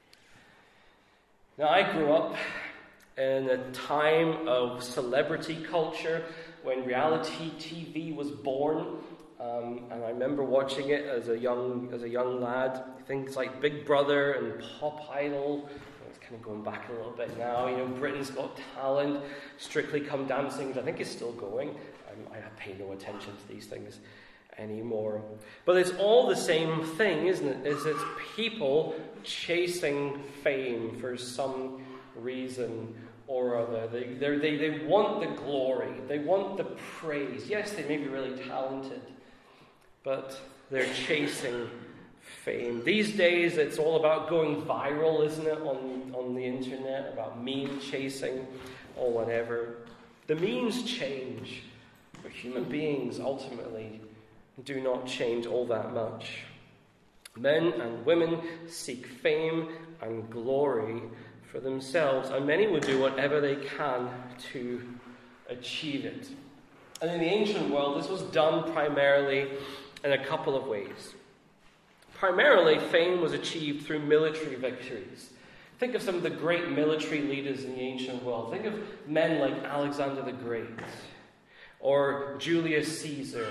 Now, I grew up in a time of celebrity culture when reality T V was born, um, and I remember watching it as a young as a young lad. Things like Big Brother and Pop Idol. It's kind of going back a little bit now. You know, Britain's Got Talent, Strictly Come Dancing, which I think is still going. Um, I pay no attention to these things anymore. But it's all the same thing, isn't it? Is it's people chasing fame for some reason or other. They, they, they want the glory. They want the praise. Yes, they may be really talented, but they're chasing fame. These days, it's all about going viral, isn't it, on, on the internet, about meme chasing or whatever. The means change, but human beings ultimately do not change all that much. Men and women seek fame and glory for themselves, and many will do whatever they can to achieve it. And in the ancient world, this was done primarily in a couple of ways. Primarily, fame was achieved through military victories. Think of some of the great military leaders in the ancient world. Think of men like Alexander the Great, or Julius Caesar,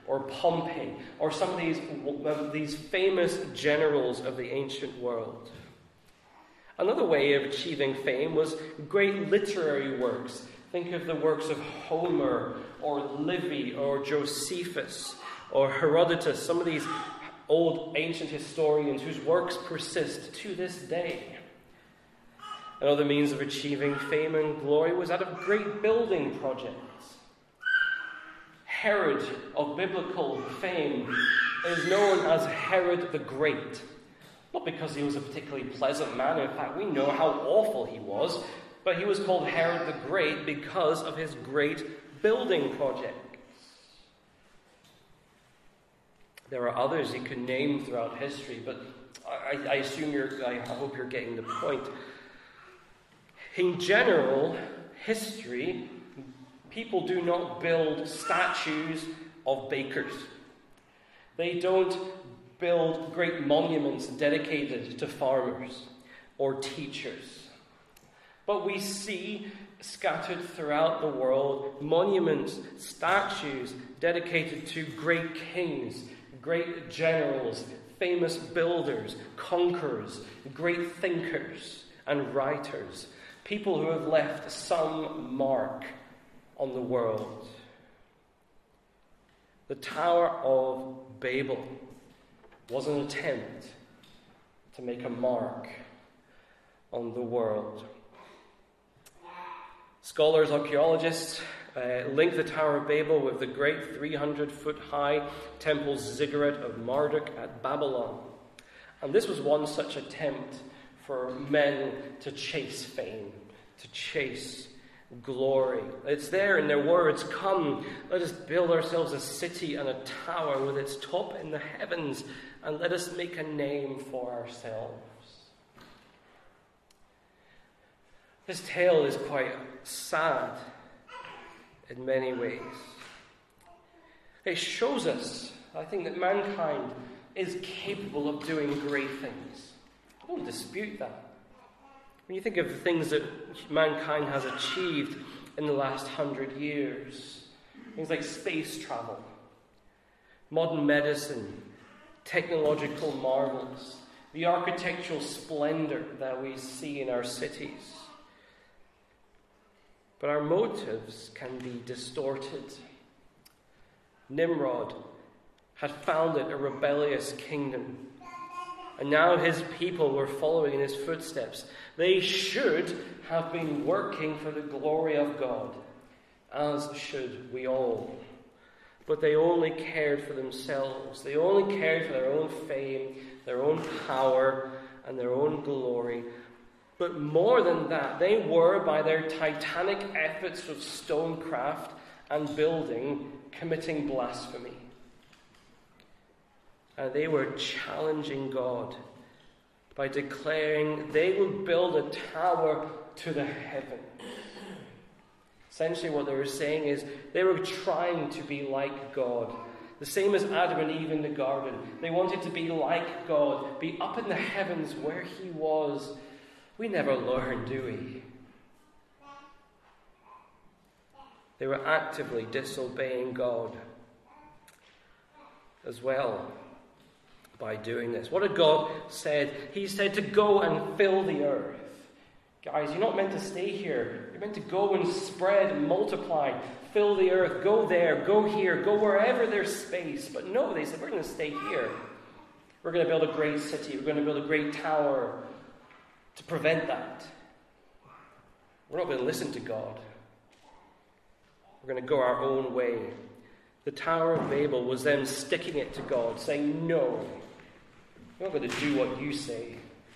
or Pompey, or some of these, these famous generals of the ancient world. Another way of achieving fame was great literary works. Think of the works of Homer, or Livy, or Josephus, or Herodotus, some of these old ancient historians whose works persist to this day. Another means of achieving fame and glory was that of great building projects. Herod of biblical fame is known as Herod the Great. Not because he was a particularly pleasant man. In fact, we know how awful he was. But he was called Herod the Great because of his great building projects. There are others you could name throughout history, but I, I assume you're, I hope you're getting the point. In general, history, people do not build statues of bakers. They don't build great monuments dedicated to farmers or teachers. But we see scattered throughout the world monuments, statues dedicated to great kings, great generals, famous builders, conquerors, great thinkers and writers, people who have left some mark on the world. The Tower of Babel was an attempt to make a mark on the world. Scholars, archaeologists uh, link the Tower of Babel with the great three hundred foot high temple ziggurat of Marduk at Babylon. And this was one such attempt for men to chase fame, to chase glory. It's there in their words, "Come, let us build ourselves a city and a tower with its top in the heavens, and let us make a name for ourselves." This tale is quite sad in many ways. It shows us, I think, that mankind is capable of doing great things. I don't dispute that. When you think of the things that mankind has achieved in the last hundred years, things like space travel, modern medicine, technological marvels, the architectural splendor that we see in our cities. But our motives can be distorted. Nimrod had founded a rebellious kingdom, and now his people were following in his footsteps. They should have been working for the glory of God, as should we all. But they only cared for themselves. They only cared for their own fame, their own power, and their own glory. But more than that, they were, by their titanic efforts of stonecraft and building, committing blasphemy. And they were challenging God by declaring they would build a tower to the heavens. Essentially what they were saying is they were trying to be like God. The same as Adam and Eve in the garden. They wanted to be like God, be up in the heavens where he was. We never learn, do we? They were actively disobeying God as well by doing this. What had God said? He said to go and fill the earth. Guys, you're not meant to stay here. You're meant to go and spread and multiply, fill the earth, go there, go here, go wherever there's space. But no, they said, we're going to stay here. We're going to build a great city. We're going to build a great tower to prevent that. We're not going to listen to God. We're going to go our own way. The Tower of Babel was them sticking it to God, saying, no, we're not going to do what you say.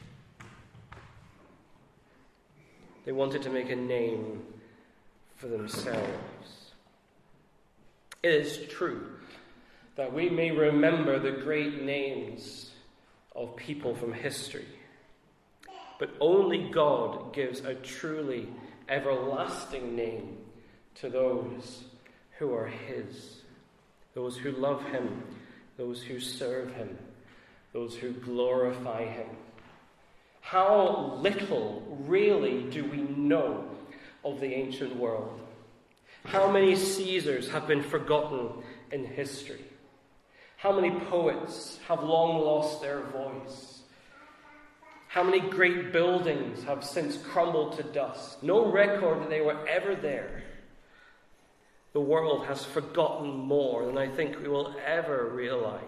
They wanted to make a name for themselves. It is true that we may remember the great names of people from history, but only God gives a truly everlasting name to those who are his, those who love him, those who serve him, those who glorify him. How little really do we know of the ancient world? How many Caesars have been forgotten in history? How many poets have long lost their voice? How many great buildings have since crumbled to dust? No record that they were ever there. The world has forgotten more than I think we will ever realize.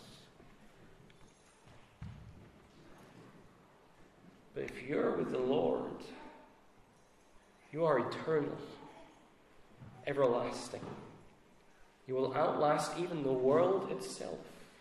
But if you're with the Lord, you are eternal, everlasting. You will outlast even the world itself.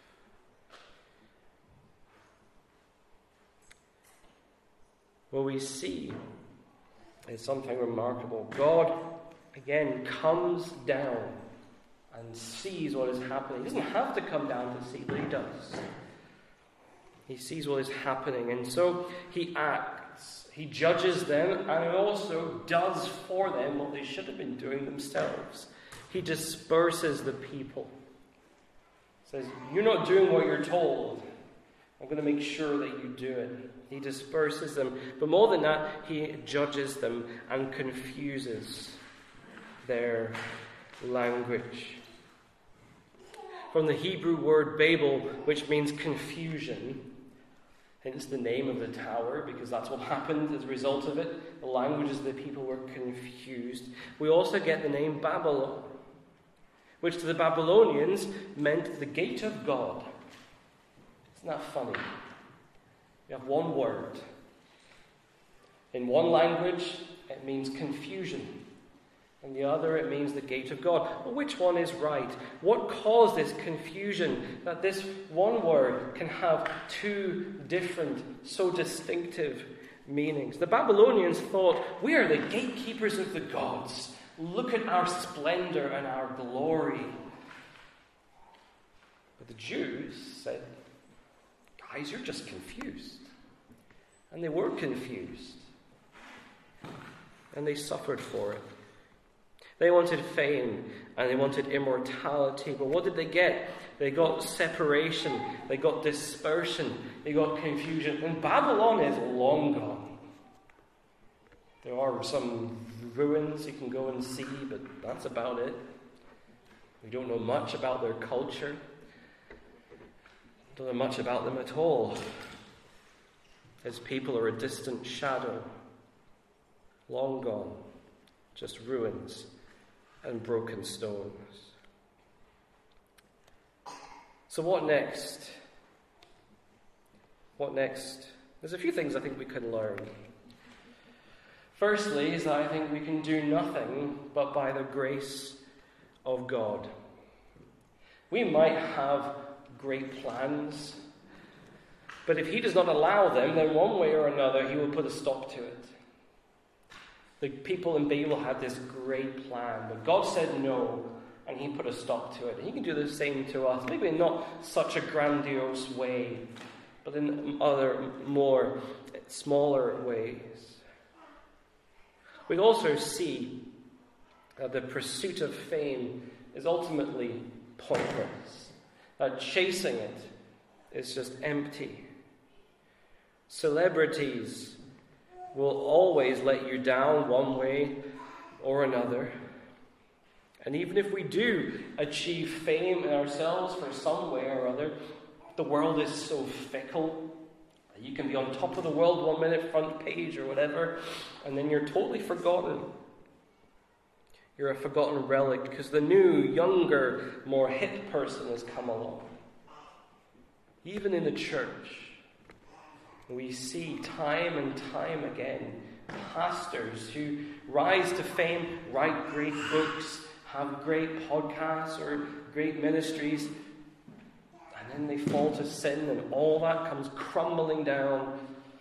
What we see is something remarkable. God, again, comes down and sees what is happening. He doesn't have to come down to see, but he does. He sees what is happening, and so he acts. He judges them, and he also does for them what they should have been doing themselves. He disperses the people. He says, you're not doing what you're told. I'm going to make sure that you do it. He disperses them. But more than that, he judges them and confuses their language. From the Hebrew word Babel, which means confusion, hence the name of the tower, because that's what happened as a result of it. The languages of the people were confused. We also get the name Babylon, which to the Babylonians meant the gate of God. Isn't that funny? You have one word. In one language, it means confusion. In the other, it means the gate of God. Well, which one is right? What caused this confusion that this one word can have two different, so distinctive meanings? The Babylonians thought, we are the gatekeepers of the gods. Look at our splendor and our glory. But the Jews said, guys, you're just confused. And they were confused. And they suffered for it. They wanted fame and they wanted immortality. But what did they get? They got separation. They got dispersion. They got confusion. And Babylon is long gone. There are some ruins you can go and see, but that's about it. We don't know much about their culture. Don't know much about them at all. His people are a distant shadow. Long gone. Just ruins and broken stones. So what next? What next? There's a few things I think we can learn. Firstly is that I think we can do nothing but by the grace of God. We might have great plans, but if he does not allow them, then one way or another he will put a stop to it. The people in Babel had this great plan, but God said no, and he put a stop to it. And he can do the same to us, maybe in not such a grandiose way, but in other, more smaller ways. We also see that the pursuit of fame is ultimately pointless, that chasing it is just empty. Celebrities will always let you down one way or another. And even if we do achieve fame in ourselves for some way or other, the world is so fickle. You can be on top of the world one minute, front page or whatever, and then you're totally forgotten. You're a forgotten relic because the new, younger, more hip person has come along. Even in the church, we see time and time again pastors who rise to fame, write great books, have great podcasts or great ministries, and then they fall to sin and all that comes crumbling down.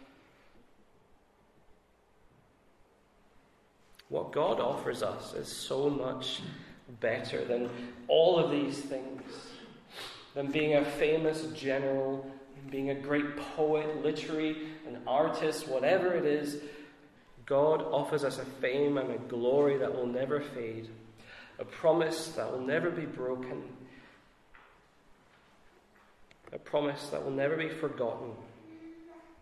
What God offers us is so much better than all of these things, than being a famous general, being a great poet, literary, an artist, whatever it is. God offers us a fame and a glory that will never fade, a promise that will never be broken, a promise that will never be forgotten.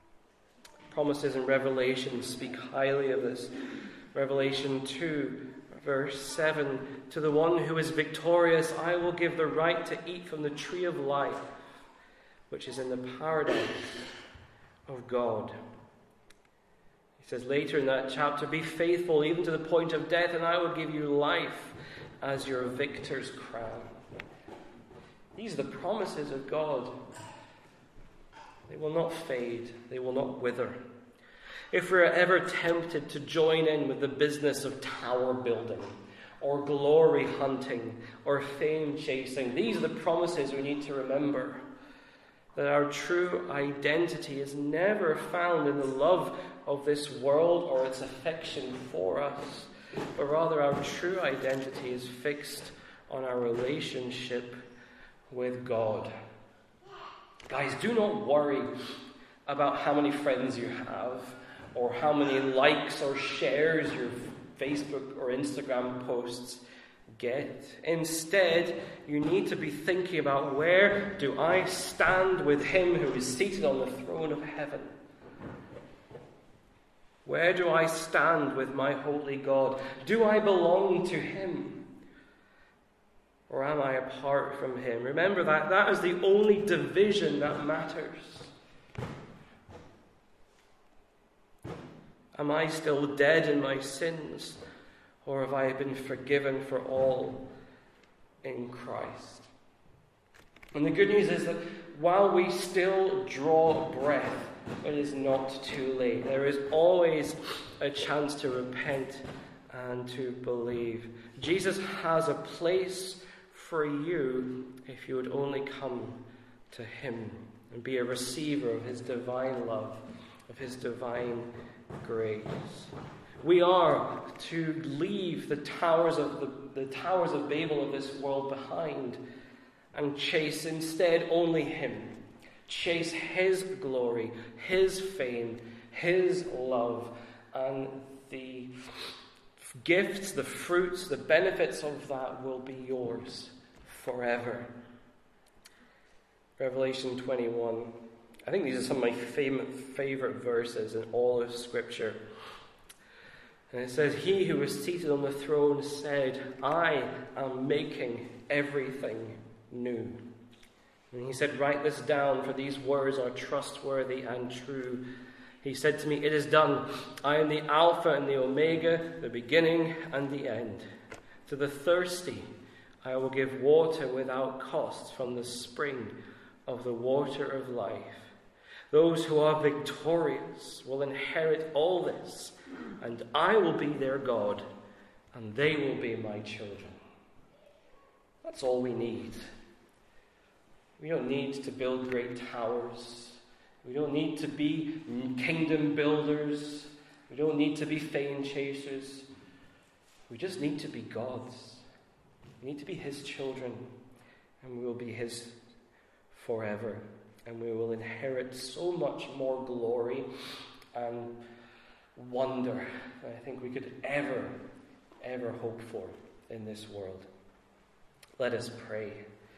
Promises in Revelation speak highly of this. Revelation two, Verse seven, to the one who is victorious, I will give the right to eat from the tree of life, which is in the paradise of God. He says later in that chapter, be faithful even to the point of death, and I will give you life as your victor's crown. These are the promises of God. They will not fade. They will not wither. If we're ever tempted to join in with the business of tower building or glory hunting or fame chasing, these are the promises we need to remember. That our true identity is never found in the love of this world or its affection for us, but rather our true identity is fixed on our relationship with God. Guys, do not worry about how many friends you have or how many likes or shares your Facebook or Instagram posts get. Instead, you need to be thinking about, where do I stand with him who is seated on the throne of heaven? Where do I stand with my holy God? Do I belong to him? Or am I apart from him? Remember that that is the only division that matters. Am I still dead in my sins? Or have I been forgiven for all in Christ? And the good news is that while we still draw breath, it is not too late. There is always a chance to repent and to believe. Jesus has a place for you if you would only come to him and be a receiver of his divine love, of his divine grace. We are to leave the towers of the, the towers of Babel of this world behind and chase instead only him. Chase his glory, his fame, his love, and the gifts, the fruits, the benefits of that will be yours forever. Revelation twenty-one. I think these are some of my favorite, favorite verses in all of Scripture. And it says, he who was seated on the throne said, I am making everything new. And he said, write this down, for these words are trustworthy and true. He said to me, it is done. I am the Alpha and the Omega, the beginning and the end. To the thirsty, I will give water without cost from the spring of the water of life. Those who are victorious will inherit all this, and I will be their God, and they will be my children. That's all we need. We don't need to build great towers. We don't need to be kingdom builders. We don't need to be fame chasers. We just need to be God's. We need to be his children, and we will be his forever. And we will inherit so much more glory and wonder than I think we could ever, ever hope for in this world. Let us pray.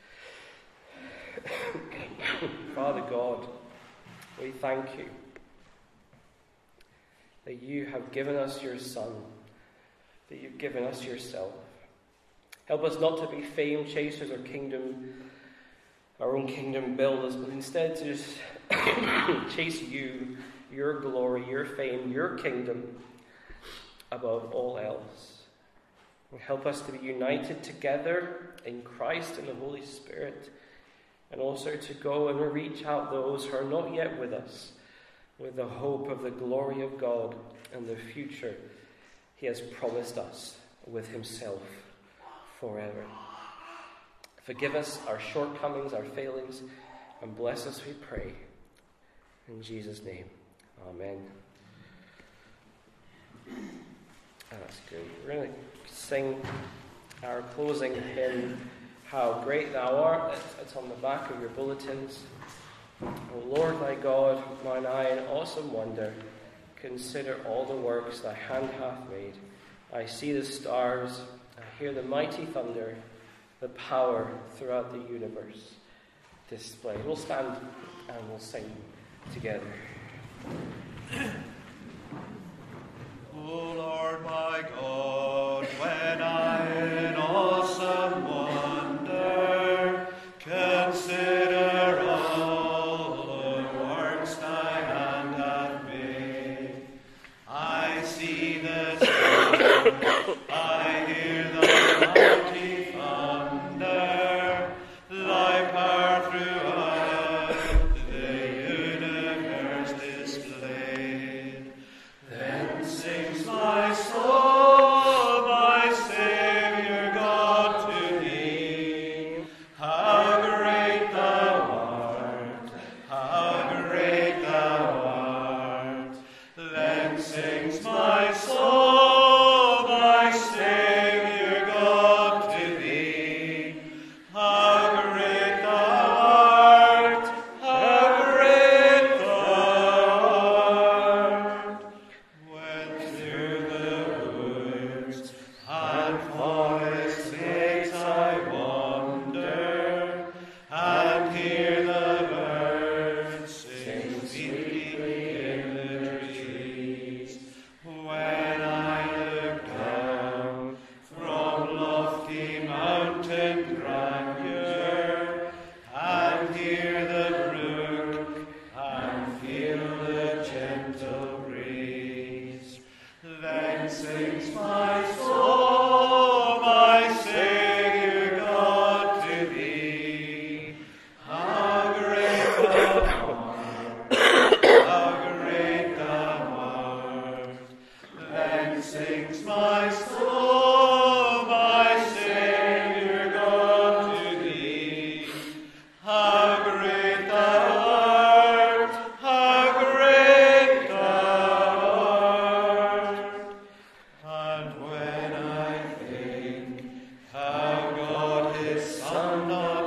Father God, we thank you that you have given us your Son, that you've given us yourself. Help us not to be fame chasers or kingdom our own kingdom builders, but instead to just chase you, your glory, your fame, your kingdom above all else. And help us to be united together in Christ and the Holy Spirit, and also to go and reach out those who are not yet with us with the hope of the glory of God and the future he has promised us with himself forever. Forgive us our shortcomings, our failings, and bless us, we pray. In Jesus' name, amen. That's good. We're going to sing our closing hymn, How Great Thou Art. It's, it's on the back of your bulletins. O Lord my God, mine eye in awesome wonder, consider all the works thy hand hath made. I see the stars, I hear the mighty thunder, the power throughout the universe displayed. We'll stand and we'll sing together. O Lord my God, when I hear the mighty thunder, thy power throughout the universe displayed. Then sings my soul, my Saviour God, to thee. How great thou art, how great thou art. Then sings my soul, my Saviour God, to thee. How great thou art, how great thou art. When through the woods and forest gates I wander, and hear the birds sing sweetly in the trees. When I look down from lofty mountain grandeur, and hear the brook, and feel the gentle breeze, then sings my soul, my Saviour God, to thee. How great thou art, how great thou art. Then sings my soul, my Saviour God, to thee. How great thou art, how great thou art. And when I think how God his Son not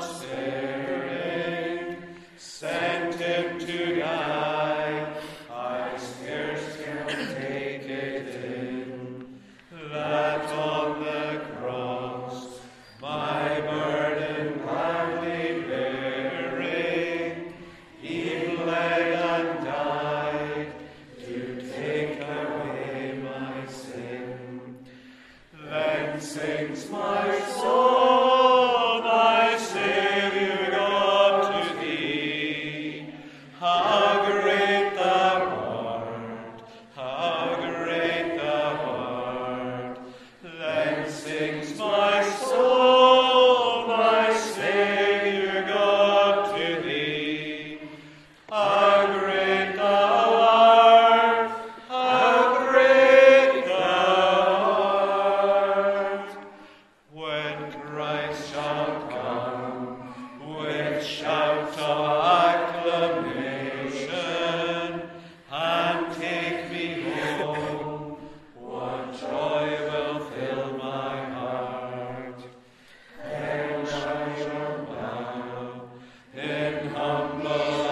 sparing, sent him to die, I scarce can take it in, that on the cross my burden gladly bearing, he bled and died to take away my sin. Then sings my soul, my Saviour God, to thee. How great thou art, how great thou art. Then sings my soul, my Saviour God, to thee. How great thou art, how great thou art. When Christ shall come with shout of acclamation, and take me home, what joy will fill my heart. Then I shall bow in humble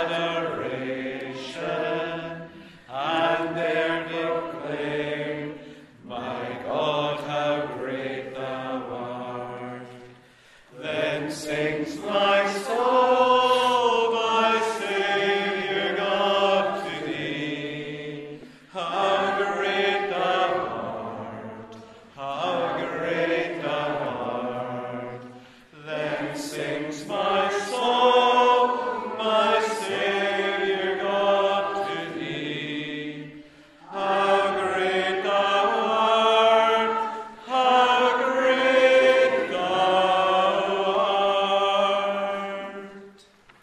adoration, and there declaim, my God, how great thou art. Then sings my soul, my Saviour God, to thee. How great thou art, how great thou art. Then sings my soul, my Saviour God, to thee. How great thou art, how great thou art.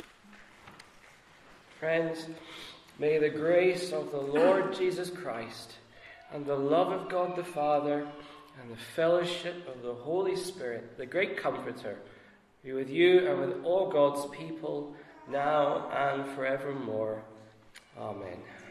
Friends, may the grace of the Lord Jesus Christ and the love of God the Father and the fellowship of the Holy Spirit, the great Comforter, be with you and with all God's people, now and forevermore. Amen.